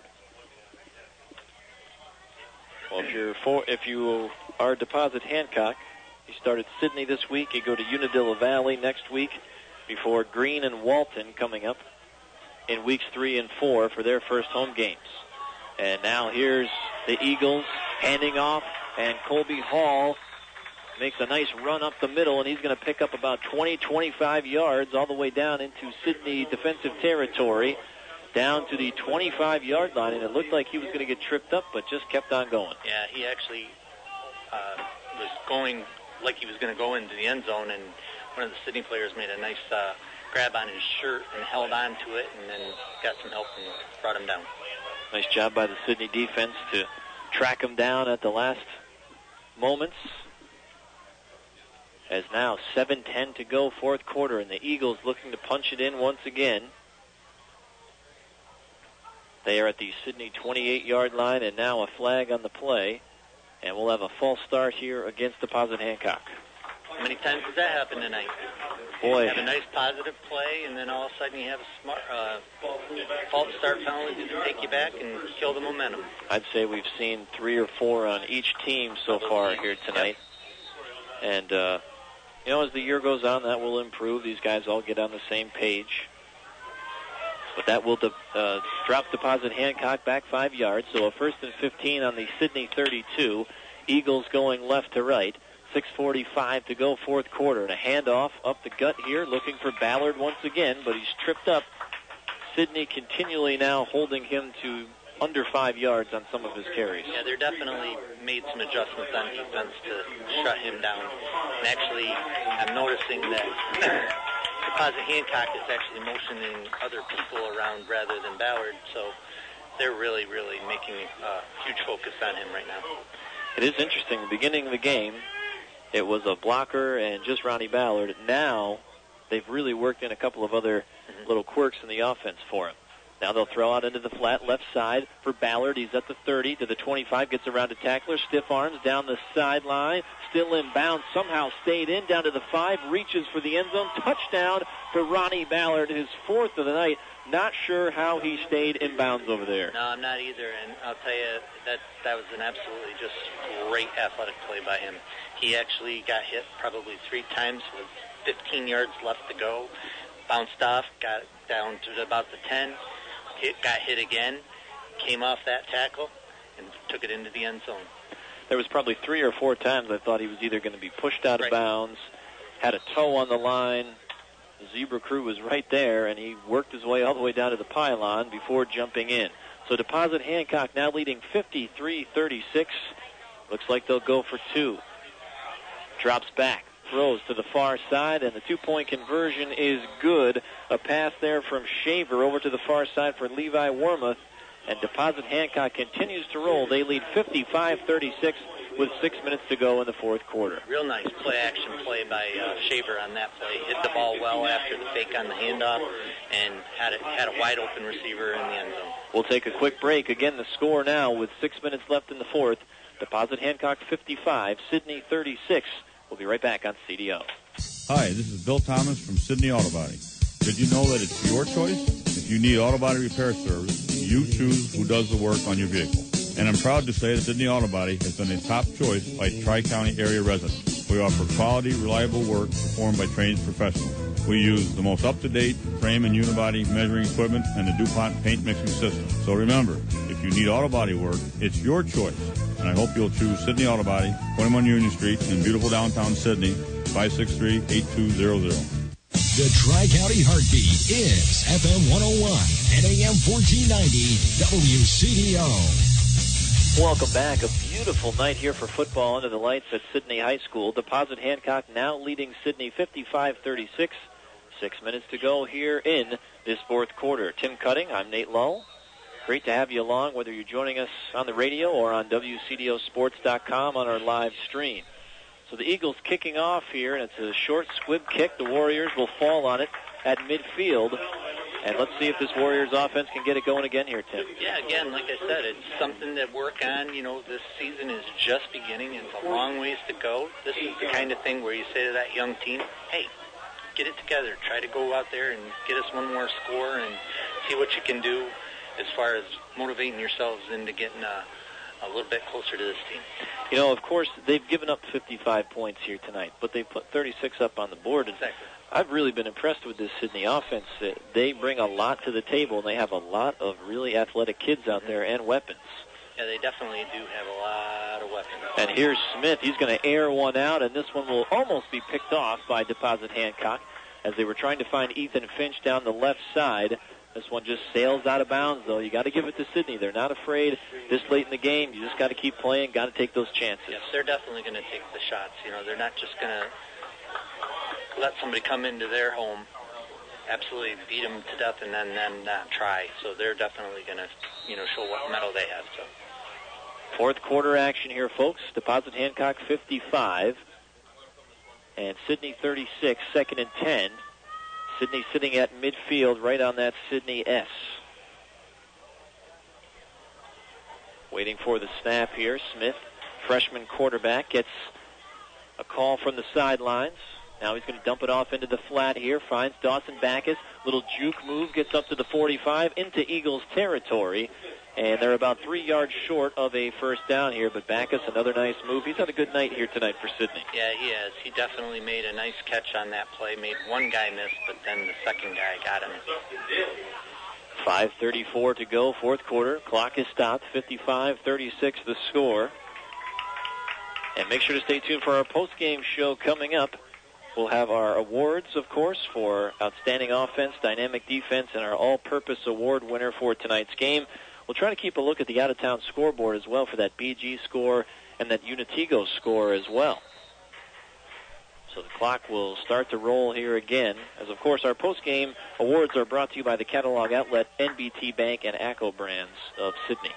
Well, if you are Deposit Hancock, you start at Sidney this week. You go to Unadilla Valley next week before Greene and Walton coming up in weeks 3 and 4 for their first home games. And now here's the Eagles handing off, and Colby Hall makes a nice run up the middle, and he's going to pick up about 20-25 yards all the way down into Sidney defensive territory, down to the 25-yard line, and it looked like he was going to get tripped up, but just kept on going. Yeah, he actually was going like he was going to go into the end zone, and one of the Sidney players made a nice grab on his shirt and held on to it, and then got some help and brought him down. Nice job by the Sidney defense to track him down at the last moments. As now 7:10 to go, fourth quarter, and the Eagles looking to punch it in once again. They are at the Sidney 28-yard line, and now a flag on the play. And we'll have a false start here against Deposit Hancock. How many times does that happen tonight? Boy. You have a nice positive play, and then all of a sudden you have a smart false start penalty to take you back and kill the momentum. I'd say we've seen 3 or 4 on each team so far here tonight. And, as the year goes on, that will improve. These guys all get on the same page. But that will drop Deposit Hancock back 5 yards. So a 1st and 15 on the Sidney 32. Eagles going left to right. 6:45 to go, fourth quarter. And a handoff up the gut here, looking for Ballard once again, but he's tripped up. Sidney continually now holding him to under 5 yards on some of his carries. Yeah, they're definitely made some adjustments on defense to shut him down. And actually, I'm noticing that Deposit Hancock is actually motioning other people around rather than Ballard, so they're really, really making a huge focus on him right now. It is interesting. The beginning of the game, it was a blocker and just Ronnie Ballard. Now, they've really worked in a couple of other little quirks in the offense for him. Now they'll throw out into the flat left side for Ballard. He's at the 30 to the 25, gets around to tackler, stiff arms down the sideline, still in bounds, somehow stayed in, down to the 5, reaches for the end zone, touchdown for Ronnie Ballard, his 4th of the night. Not sure how he stayed in bounds over there. No, I'm not either, and I'll tell you, that was an absolutely just great athletic play by him. He actually got hit probably 3 times with 15 yards left to go, bounced off, got down to about the 10, got hit again, came off that tackle, and took it into the end zone. There was probably 3 or 4 times I thought he was either going to be pushed out of bounds, had a toe on the line. The Zebra crew was right there, and he worked his way all the way down to the pylon before jumping in. So Deposit Hancock now leading 53-36. Looks like they'll go for 2. Drops back, throws to the far side, and the 2-point conversion is good. A pass there from Shaver over to the far side for Levi Wormuth, and Deposit Hancock continues to roll. They lead 55-36 with 6 minutes to go in the fourth quarter. Real nice play-action play by Shaver on that play. Hit the ball well after the fake on the handoff, and had a wide-open receiver in the end zone. We'll take a quick break. Again, the score now with 6 minutes left in the fourth. Deposit Hancock 55, Sidney 36. We'll be right back on CDO. Hi, this is Bill Thomas from Sidney Auto Body. Did you know that it's your choice? If you need auto body repair service, you choose who does the work on your vehicle. And I'm proud to say that Sidney Auto Body has been a top choice by Tri-County area residents. We offer quality, reliable work performed by trained professionals. We use the most up-to-date frame and unibody measuring equipment and the DuPont paint mixing system. So remember, if you need auto body work, it's your choice. And I hope you'll choose Sidney Auto Body, 21 Union Street in beautiful downtown Sidney, 563-8200. The Tri-County Heartbeat is FM 101 and AM 1490 WCDO. Welcome back. A beautiful night here for football under the lights at Sidney High School. Deposit Hancock now leading Sidney 55-36. 6 minutes to go here in this fourth quarter. Tim Cutting, I'm Nate Lull. Great to have you along, whether you're joining us on the radio or on WCDOsports.com on our live stream. So the Eagles kicking off here, and it's a short squib kick. The Warriors will fall on it at midfield. And let's see if this Warriors offense can get it going again here, Tim. Yeah, again, like I said, it's something to work on. You know, this season is just beginning. It's a long ways to go. This is the kind of thing where you say to that young team, hey, get it together. Try to go out there and get us one more score and see what you can do as far as motivating yourselves into getting a little bit closer to this team. You know, of course, they've given up 55 points here tonight, but they put 36 up on the board. And exactly. I've really been impressed with this Sidney offense. They bring a lot to the table, and they have a lot of really athletic kids out there and weapons. Yeah, they definitely do have a lot of weapons. And here's Smith. He's going to air one out, and this one will almost be picked off by Deposit Hancock as they were trying to find Ethan Finch down the left side. This one just sails out of bounds, though. You got to give it to Sidney. They're not afraid this late in the game. You just got to keep playing, got to take those chances. Yes, they're definitely going to take the shots. You know, they're not just going to let somebody come into their home, absolutely beat them to death, and then not try. So they're definitely going to, show what mettle they have. So. Fourth quarter action here, folks. Deposit Hancock 55 and Sidney 36, 2nd and 10. Sidney sitting at midfield right on that Sidney S. Waiting for the snap here. Smith, freshman quarterback, gets a call from the sidelines. Now he's going to dump it off into the flat here. Finds Dawson Backus. Little juke move. Gets up to the 45 into Eagles territory. And they're about 3 yards short of a first down here. But Backus, another nice move. He's had a good night here tonight for Sidney. Yeah, he has. He definitely made a nice catch on that play. Made one guy miss, but then the second guy got him. 5:34 to go, fourth quarter. Clock is stopped. 55-36 the score. And make sure to stay tuned for our post-game show coming up. We'll have our awards, of course, for outstanding offense, dynamic defense, and our all-purpose award winner for tonight's game. We'll try to keep a look at the out-of-town scoreboard as well for that BG score and that Unitigo score as well. So the clock will start to roll here again. As, of course, our post-game awards are brought to you by the catalog outlet NBT Bank and ACCO brands of Sidney.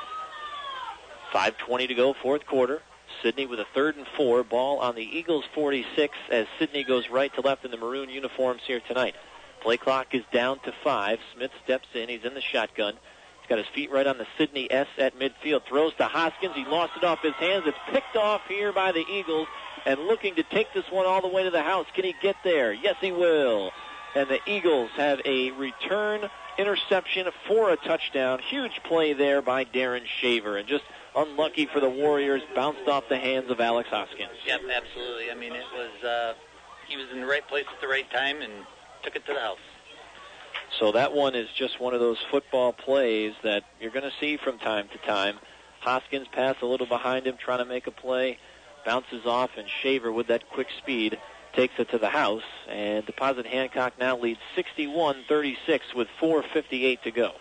5:20 to go, fourth quarter. Sidney with a 3rd and 4. Ball on the Eagles' 46 as Sidney goes right to left in the maroon uniforms here tonight. Play clock is down to 5. Smith steps in. He's in the shotgun. He's got his feet right on the Sidney S at midfield. Throws to Hoskins. He lost it off his hands. It's picked off here by the Eagles and looking to take this one all the way to the house. Can he get there? Yes, he will. And the Eagles have a return interception for a touchdown. Huge play there by Darren Shaver. And just unlucky for the Warriors, bounced off the hands of Alex Hoskins. Yep, absolutely. I mean, it was he was in the right place at the right time and took it to the house. So that one is just one of those football plays that you're going to see from time to time. Hoskins pass a little behind him, trying to make a play, bounces off, and Shaver with that quick speed takes it to the house. And Deposit Hancock now leads 61-36 with 4:58 to go.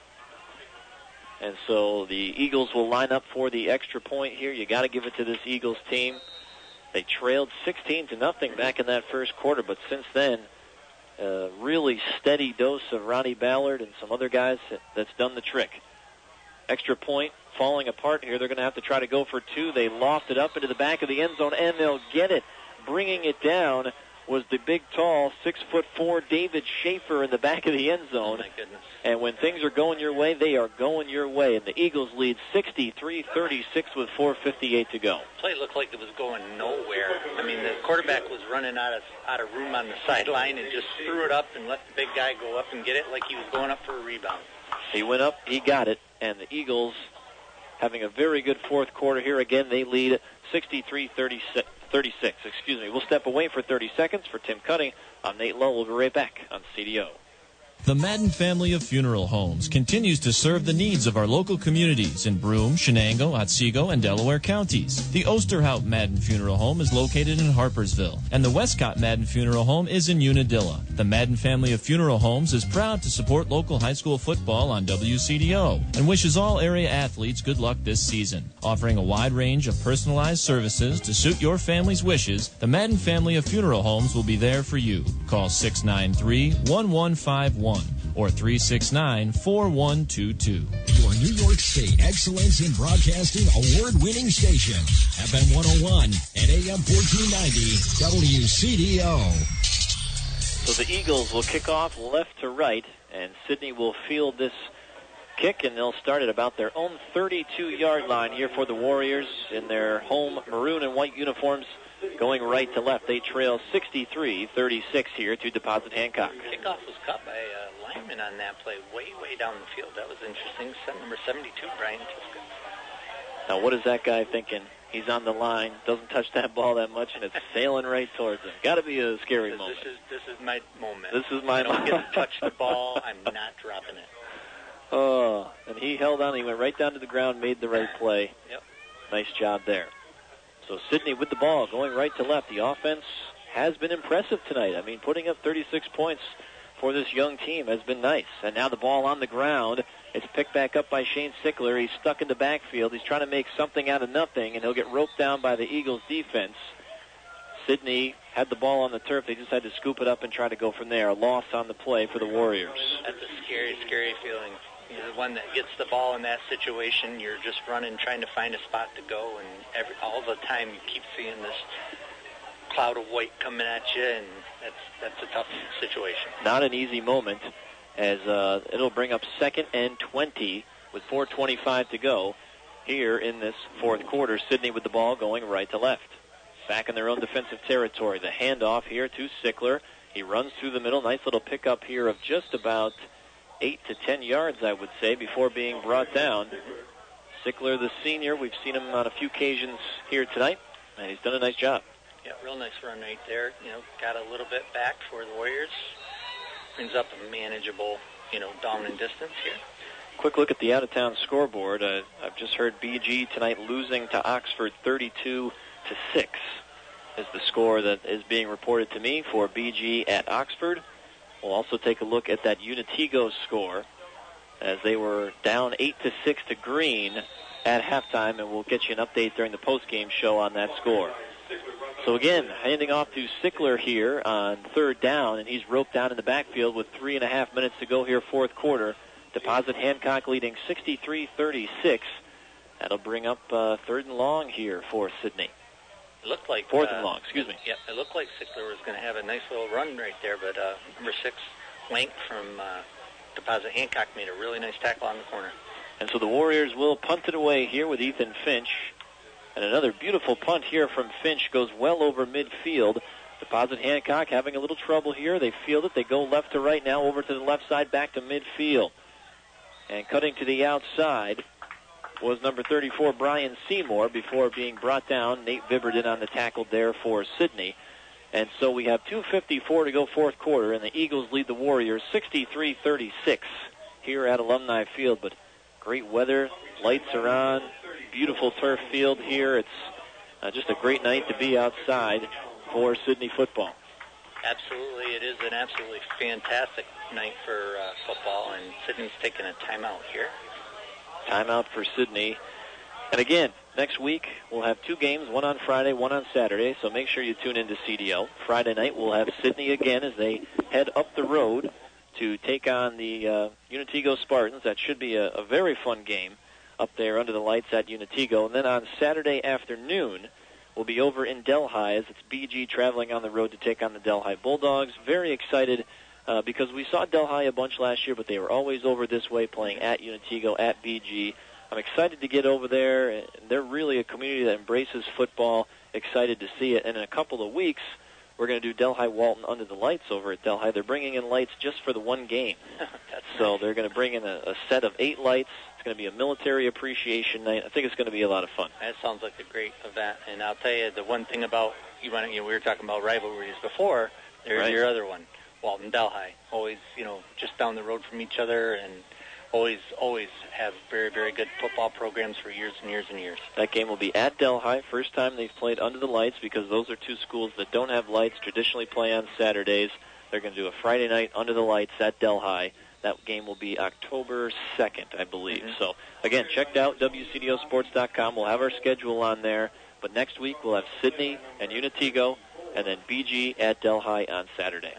And so the Eagles will line up for the extra point here. You got to give it to this Eagles team. They trailed 16-0 back in that first quarter, but since then, a really steady dose of Ronnie Ballard and some other guys that's done the trick. Extra point falling apart here. They're going to have to try to go for 2. They loft it up into the back of the end zone, and they'll get it. Bringing it down was the big, tall, 6'4" David Schaefer in the back of the end zone. Oh, my goodness. And when things are going your way, they are going your way. And the Eagles lead 63-36 with 4:58 to go. Play looked like it was going nowhere. I mean, the quarterback was running out of room on the sideline and just threw it up and let the big guy go up and get it like he was going up for a rebound. He went up, he got it, and the Eagles having a very good fourth quarter here. Again, they lead 63-36. We'll step away for 30 seconds. For Tim Cutting, I'm Nate Lowe. We'll be right back on CDO. The Madden family of funeral homes continues to serve the needs of our local communities in Broome, Shenango, Otsego, and Delaware counties. The Osterhout Madden Funeral Home is located in Harpersville, and the Westcott Madden Funeral Home is in Unadilla. The Madden family of funeral homes is proud to support local high school football on WCDO and wishes all area athletes good luck this season. Offering a wide range of personalized services to suit your family's wishes, the Madden family of funeral homes will be there for you. Call 693-1151. Or 369-4122. Your New York State Excellence in Broadcasting award-winning station. FM 101 and AM 1490 WCDO. So the Eagles will kick off left to right, and Sidney will field this kick, and they'll start at about their own 32-yard line here for the Warriors in their home maroon and white uniforms. Going right to left, they trail 63-36 here to Deposit Hancock. Kickoff was caught by a lineman on that play, way down the field. That was interesting. Number 72, Brian Tiska. Now, what is that guy thinking? He's on the line, doesn't touch that ball that much, and it's sailing right towards him. Got to be a scary moment. This is my moment. This is my moment. I don't get to touch the ball. I'm not dropping it. Oh, and he held on. He went right down to the ground, made the right play. Yep. Nice job there. So Sidney with the ball, going right to left. The offense has been impressive tonight. I mean, putting up 36 points for this young team has been nice. And now the ball on the ground. It's picked back up by Shane Sickler. He's stuck in the backfield. He's trying to make something out of nothing, and he'll get roped down by the Eagles' defense. Sidney had the ball on the turf. They just had to scoop it up and try to go from there. A loss on the play for the Warriors. That's a scary, scary feeling. You're the one that gets the ball in that situation. You're just running, trying to find a spot to go, and all the time you keep seeing this cloud of white coming at you, and that's a tough situation. Not an easy moment, as it'll bring up 2nd and 20 with 4:25 to go here in this fourth quarter. Sidney with the ball going right to left. Back in their own defensive territory. The handoff here to Sickler. He runs through the middle. Nice little pickup here of just about 8 to 10 yards, I would say, before being brought down. Sickler, the senior, we've seen him on a few occasions here tonight, and he's done a nice job. Yeah, real nice run right there. Got a little bit back for the Warriors. Brings up a manageable, dominant distance here. Quick look at the out-of-town scoreboard. I've just heard BG tonight losing to Oxford 32-6 is the score that is being reported to me for BG at Oxford. We'll also take a look at that Unitigo score as they were down 8-6 to Green at halftime, and we'll get you an update during the post-game show on that score. So again, handing off to Sickler here on third down, and he's roped down in the backfield with 3.5 minutes to go here, fourth quarter. Deposit Hancock leading 63-36. That'll bring up third and long here for Sidney. It looked like fourth and long, excuse me. Yeah, it looked like Sickler was going to have a nice little run right there, but number 6, Wank from Deposit Hancock made a really nice tackle on the corner. And so the Warriors will punt it away here with Ethan Finch. And another beautiful punt here from Finch goes well over midfield. Deposit Hancock having a little trouble here. They field it. They go left to right now, over to the left side, back to midfield. And cutting to the outside was number 34, Brian Seymour, before being brought down. Nate Viberden on the tackle there for Sidney. And so we have 2:54 to go fourth quarter, and the Eagles lead the Warriors 63-36 here at Alumni Field. But great weather, lights are on, beautiful turf field here. It's just a great night to be outside for Sidney football. Absolutely, it is an absolutely fantastic night for football, and Sidney's taking a timeout here. Timeout for Sidney. And again, next week we'll have 2 games, one on Friday, one on Saturday, so make sure you tune into CDO. Friday night we'll have Sidney again as they head up the road to take on the Unitigo Spartans. That should be a very fun game up there under the lights at Unitigo. And then on Saturday afternoon, we'll be over in Delhi as it's BG traveling on the road to take on the Delhi Bulldogs. Very excited because we saw Delhi a bunch last year, but they were always over this way playing at Unitigo, at BG. I'm excited to get over there. They're really a community that embraces football. Excited to see it. And in a couple of weeks, we're going to do Delhi Walton under the lights over at Delhi. They're bringing in lights just for the one game. So they're going to bring in a set of 8 lights. It's going to be a military appreciation night. I think it's going to be a lot of fun. That sounds like a great event. And I'll tell you, the one thing about, we were talking about rivalries before. There's right. Your other one, Walton Delhi. Always, just down the road from each other, and always have very, very good football programs for years and years and years. That game will be at Delhi. First time they've played under the lights, because those are 2 schools that don't have lights, traditionally play on Saturdays. They're going to do a Friday night under the lights at Delhi. That game will be October 2nd, I believe. Mm-hmm. So, again, check out WCDOsports.com. We'll have our schedule on there. But next week we'll have Sidney and Unitigo, and then BG at Delhi on Saturday.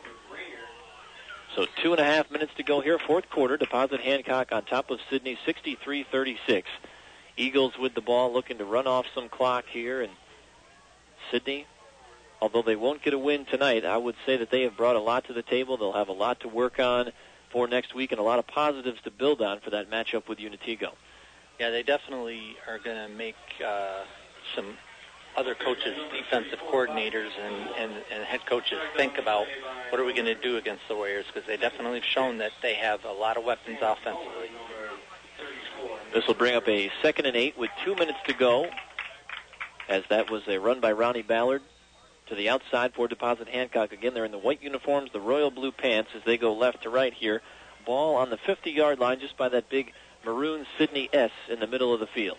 So 2.5 minutes to go here, fourth quarter. Deposit Hancock on top of Sidney, 63-36. Eagles with the ball, looking to run off some clock here. And Sidney, although they won't get a win tonight, I would say that they have brought a lot to the table. They'll have a lot to work on for next week, and a lot of positives to build on for that matchup with Unitigo. Yeah, they definitely are going to make some other coaches, defensive coordinators, and head coaches think about what are we going to do against the Warriors, because they definitely have shown that they have a lot of weapons offensively. This will bring up a 2nd and 8 with 2 minutes to go, as that was a run by Ronnie Ballard to the outside for Deposit Hancock. Again, they're in the white uniforms, the royal blue pants, as they go left to right here. Ball on the 50-yard line just by that big maroon Sidney S in the middle of the field.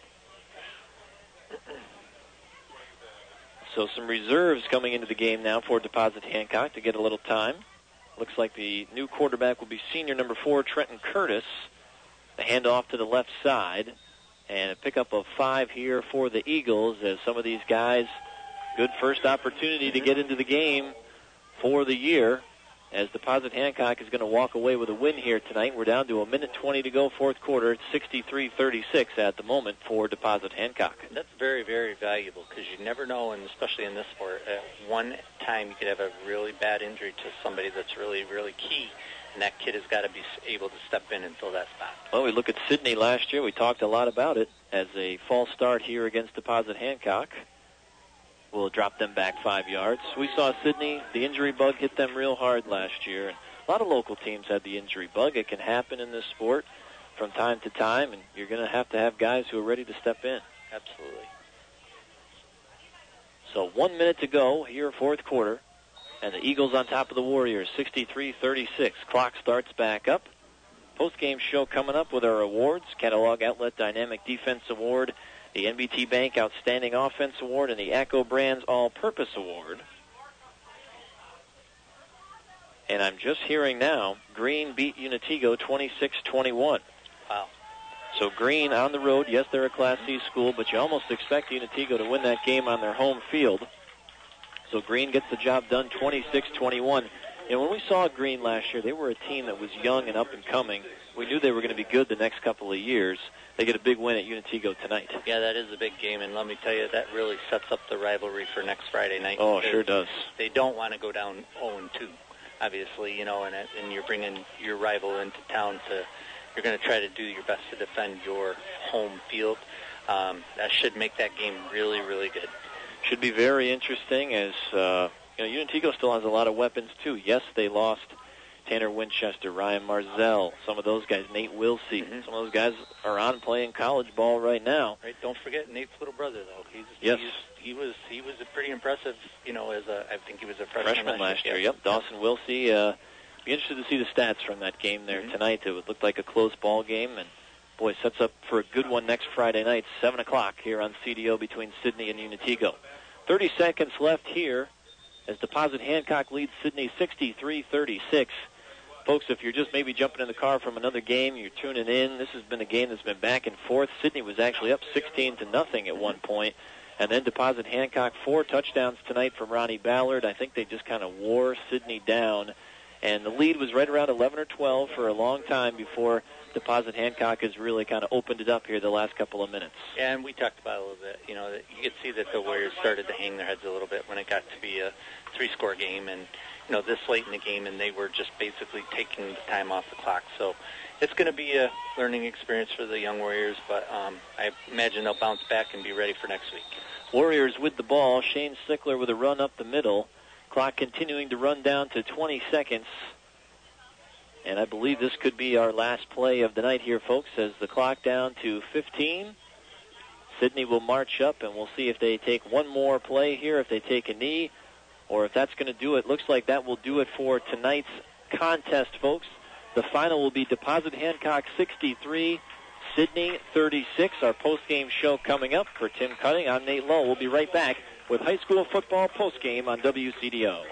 So some reserves coming into the game now for Deposit Hancock to get a little time. Looks like the new quarterback will be senior number 4, Trenton Curtis. The handoff to the left side. And a pickup of 5 here for the Eagles, as some of these guys, good first opportunity to get into the game for the year, as Deposit Hancock is going to walk away with a win here tonight. We're down to 1:20 to go, fourth quarter. It's 63-36 at the moment for Deposit Hancock. That's very, very valuable, because you never know, and especially in this sport, at one time you could have a really bad injury to somebody that's really, really key, and that kid has got to be able to step in and fill that spot. Well, we look at Sidney last year. We talked a lot about it as a false start here against Deposit Hancock. Will drop them back 5 yards. We saw Sidney, the injury bug hit them real hard last year. And a lot of local teams had the injury bug. It can happen in this sport from time to time, and you're going to have guys who are ready to step in. Absolutely. So 1 minute to go here, fourth quarter, and the Eagles on top of the Warriors, 63-36. Clock starts back up. post-game show coming up with our awards, Catalog Outlet Dynamic Defense Award, the NBT Bank Outstanding Offense Award, and the ACCO Brands All-Purpose Award. And I'm just hearing now, Green beat Unitigo 26-21. Wow. So Green on the road, yes, they're a Class C school, but you almost expect Unitigo to win that game on their home field. So Green gets the job done 26-21. And when we saw Green last year, they were a team that was young and up and coming. We knew they were going to be good the next couple of years. They get a big win at Unitigo tonight. Yeah, that is a big game, and let me tell you, that really sets up the rivalry for next Friday night. Oh, sure does. They don't want to go down 0-2, obviously, and you're bringing your rival into town you're going to try to do your best to defend your home field. That should make that game really, really good. Should be very interesting as, Unitigo still has a lot of weapons, too. Yes, they lost Tanner Winchester, Ryan Marzell, some of those guys, Nate Wilsey. Mm-hmm. Some of those guys are on playing college ball right now. Right. Don't forget Nate's little brother, though. He was a pretty impressive, I think he was a freshman last year. Yep, Dawson Wilsey. Be interested to see the stats from that game there tonight. It would look like a close ball game, and boy, sets up for a good one next Friday night, 7 o'clock here on CDO between Sidney and Unitigo. 30 seconds left here as Deposit Hancock leads Sidney 63-36. Folks, if you're just maybe jumping in the car from another game, you're tuning in, this has been a game that's been back and forth. Sidney was actually up 16-0 at one point. And then Deposit Hancock, 4 touchdowns tonight from Ronnie Ballard. I think they just kind of wore Sidney down. And the lead was right around 11 or 12 for a long time before Deposit Hancock has really kind of opened it up here the last couple of minutes. Yeah, and we talked about it a little bit. You could see that the Warriors started to hang their heads a little bit when it got to be a 3-score game. And, this late in the game, and they were just basically taking the time off the clock. So it's going to be a learning experience for the young Warriors, but I imagine they'll bounce back and be ready for next week. Warriors with the ball. Shane Sickler with a run up the middle. Clock continuing to run down to 20 seconds. And I believe this could be our last play of the night here, folks, as the clock down to 15. Sidney will march up, and we'll see if they take one more play here, if they take a knee, or if that's going to do it. Looks like that will do it for tonight's contest, folks. The final will be Deposit Hancock 63, Sidney 36. Our post-game show coming up. For Tim Cutting, I'm Nate Lowe. We'll be right back with high school football postgame on WCDO.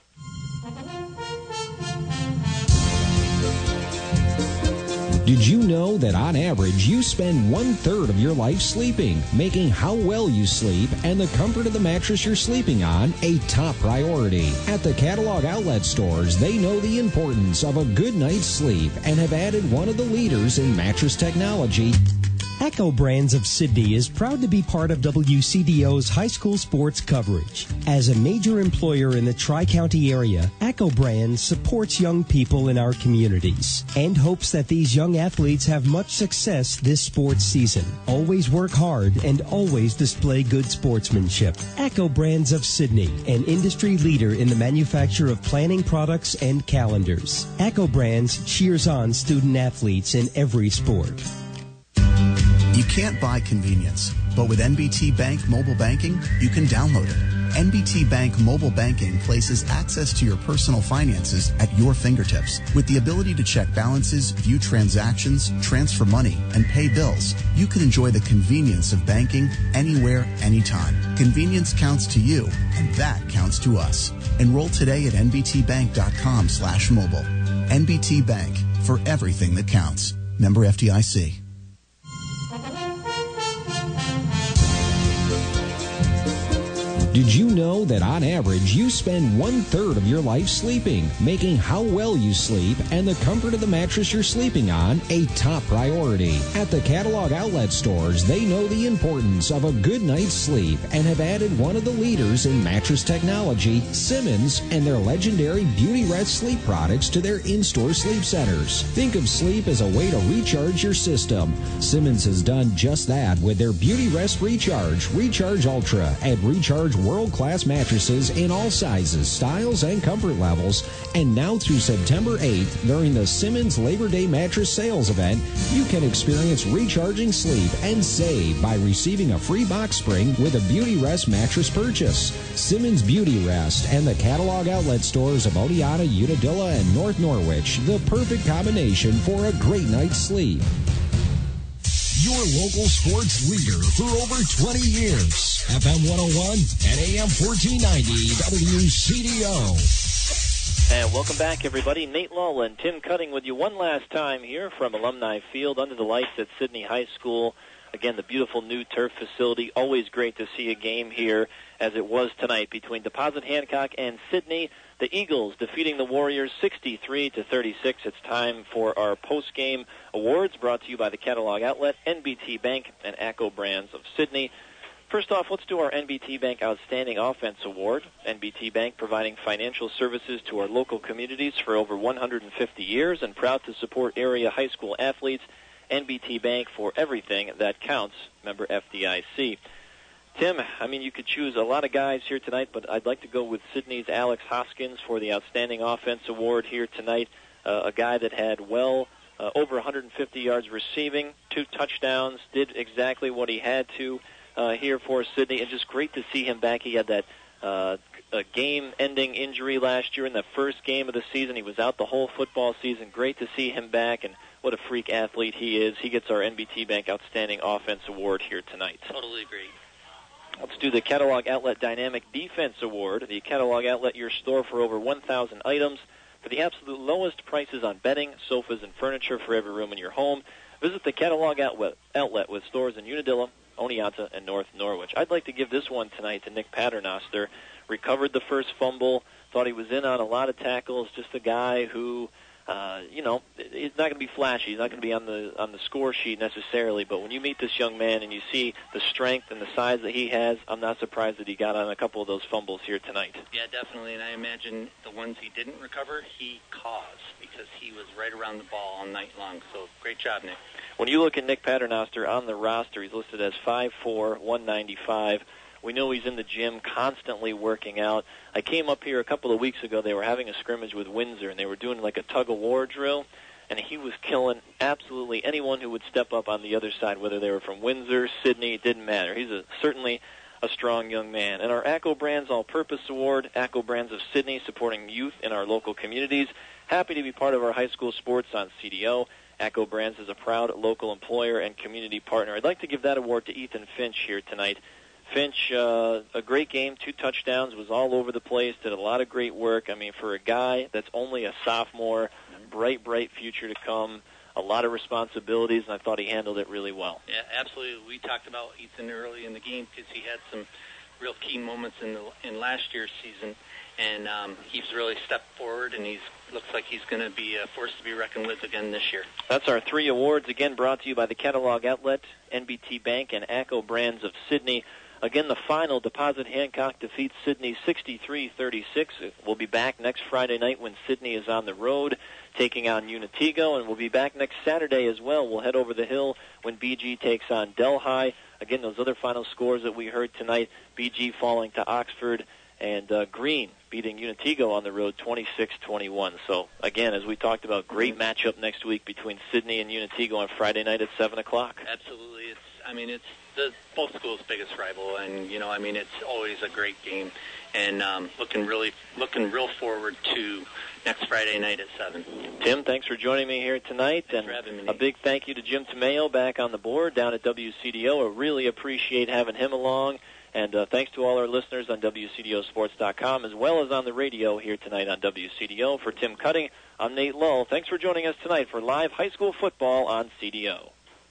Did you know that on average you spend 1/3 of your life sleeping, making how well you sleep and the comfort of the mattress you're sleeping on a top priority? At the Catalog Outlet stores, they know the importance of a good night's sleep and have added one of the leaders in mattress technology. ACCO Brands of Sidney is proud to be part of WCDO's high school sports coverage. As a major employer in the Tri-County area, ACCO Brands supports young people in our communities and hopes that these young athletes have much success this sports season. Always work hard and always display good sportsmanship. ACCO Brands of Sidney, an industry leader in the manufacture of planning products and calendars. ACCO Brands cheers on student athletes in every sport. You can't buy convenience, but with NBT Bank Mobile Banking, you can download it. NBT Bank Mobile Banking places access to your personal finances at your fingertips. With the ability to check balances, view transactions, transfer money, and pay bills, you can enjoy the convenience of banking anywhere, anytime. Convenience counts to you, and that counts to us. Enroll today at nbtbank.com/mobile. NBT Bank, for everything that counts. Member FDIC. Did you know that on average you spend 1/3 of your life sleeping, making how well you sleep and the comfort of the mattress you're sleeping on a top priority? At the Catalog Outlet stores, they know the importance of a good night's sleep and have added one of the leaders in mattress technology, Simmons, and their legendary Beauty Rest sleep products to their in-store sleep centers. Think of sleep as a way to recharge your system. Simmons has done just that with their Beauty Rest Recharge, Recharge Ultra, and Recharge world-class mattresses in all sizes, styles, and comfort levels. And now through September 8th, during the Simmons Labor Day Mattress Sales Event, you can experience recharging sleep and save by receiving a free box spring with a Beauty Rest mattress purchase. Simmons Beauty Rest and the catalog outlet stores of Oneonta, Unadilla, and North Norwich, the perfect combination for a great night's sleep. Your local sports leader for over 20 years. FM 101 and AM 1490 WCDO. And welcome back, everybody. Nate Lull and Tim Cutting with you one last time here from Alumni Field under the lights at Sidney High School. Again, the beautiful new turf facility. Always great to see a game here, as it was tonight, between Deposit Hancock and Sidney. The Eagles defeating the Warriors 63-36. It's time for our post-game awards brought to you by the Catalog Outlet, NBT Bank, and ACCO Brands of Sidney. First off, let's do our NBT Bank Outstanding Offense Award. NBT Bank providing financial services to our local communities for over 150 years and proud to support area high school athletes. NBT Bank for everything that counts. Member FDIC. Tim, I mean, you could choose a lot of guys here tonight, but I'd like to go with Sidney's Alex Hoskins for the Outstanding Offense Award here tonight. A guy that had over 150 yards receiving, 2 touchdowns, did exactly what he had to here for Sidney, and just great to see him back. He had that a game-ending injury last year in the first game of the season. He was out the whole football season. Great to see him back, and what a freak athlete he is. He gets our NBT Bank Outstanding Offense Award here tonight. Totally agree. Let's do the Catalog Outlet Dynamic Defense Award. The Catalog Outlet, your store for over 1,000 items for the absolute lowest prices on bedding, sofas, and furniture for every room in your home. Visit the Catalog Outlet with stores in Unadilla, Oneonta, and North Norwich. I'd like to give this one tonight to Nick Paternoster. Recovered the first fumble, thought he was in on a lot of tackles, just a guy who he's not going to be flashy. He's not going to be on the score sheet necessarily. But when you meet this young man and you see the strength and the size that he has, I'm not surprised that he got on a couple of those fumbles here tonight. Yeah, definitely. And I imagine the ones he didn't recover, he caused because he was right around the ball all night long. So great job, Nick. When you look at Nick Paternoster on the roster, he's listed as 5'4", 195. We know he's in the gym constantly working out. I came up here a couple of weeks ago. They were having a scrimmage with Windsor, and they were doing like a tug-of-war drill, and he was killing absolutely anyone who would step up on the other side, whether they were from Windsor, Sidney, it didn't matter. He's certainly a strong young man. And our ACCO Brands All-Purpose Award, ACCO Brands of Sidney, supporting youth in our local communities. Happy to be part of our high school sports on CDO. ACCO Brands is a proud local employer and community partner. I'd like to give that award to Ethan Finch here tonight. Finch, a great game, 2 touchdowns, was all over the place, did a lot of great work. I mean, for a guy that's only a sophomore, bright future to come, a lot of responsibilities, and I thought he handled it really well. Yeah, absolutely. We talked about Ethan early in the game because he had some real key moments in last year's season, and he's really stepped forward, and looks like he's going to be a force to be reckoned with again this year. That's our 3 awards, again brought to you by the Catalog Outlet, NBT Bank, and ACCO Brands of Sidney. Again, the final, Deposit Hancock defeats Sidney 63-36. We'll be back next Friday night when Sidney is on the road taking on Unatigo, and we'll be back next Saturday as well. We'll head over the hill when BG takes on Delhi. Again, those other final scores that we heard tonight, BG falling to Oxford, and Green beating Unatigo on the road 26-21. So, again, as we talked about, great matchup next week between Sidney and Unatigo on Friday night at 7 o'clock. Absolutely. It's both schools' biggest rival, and it's always a great game, and looking real forward to next Friday night at 7. Tim, thanks for joining me here tonight, and for having me. A big thank you to Jim Tomeo back on the board down at WCDO. I really appreciate having him along, and thanks to all our listeners on WCDOsports.com as well as on the radio here tonight on WCDO. For Tim Cutting, I'm Nate Lull. Thanks for joining us tonight for live high school football on CDO.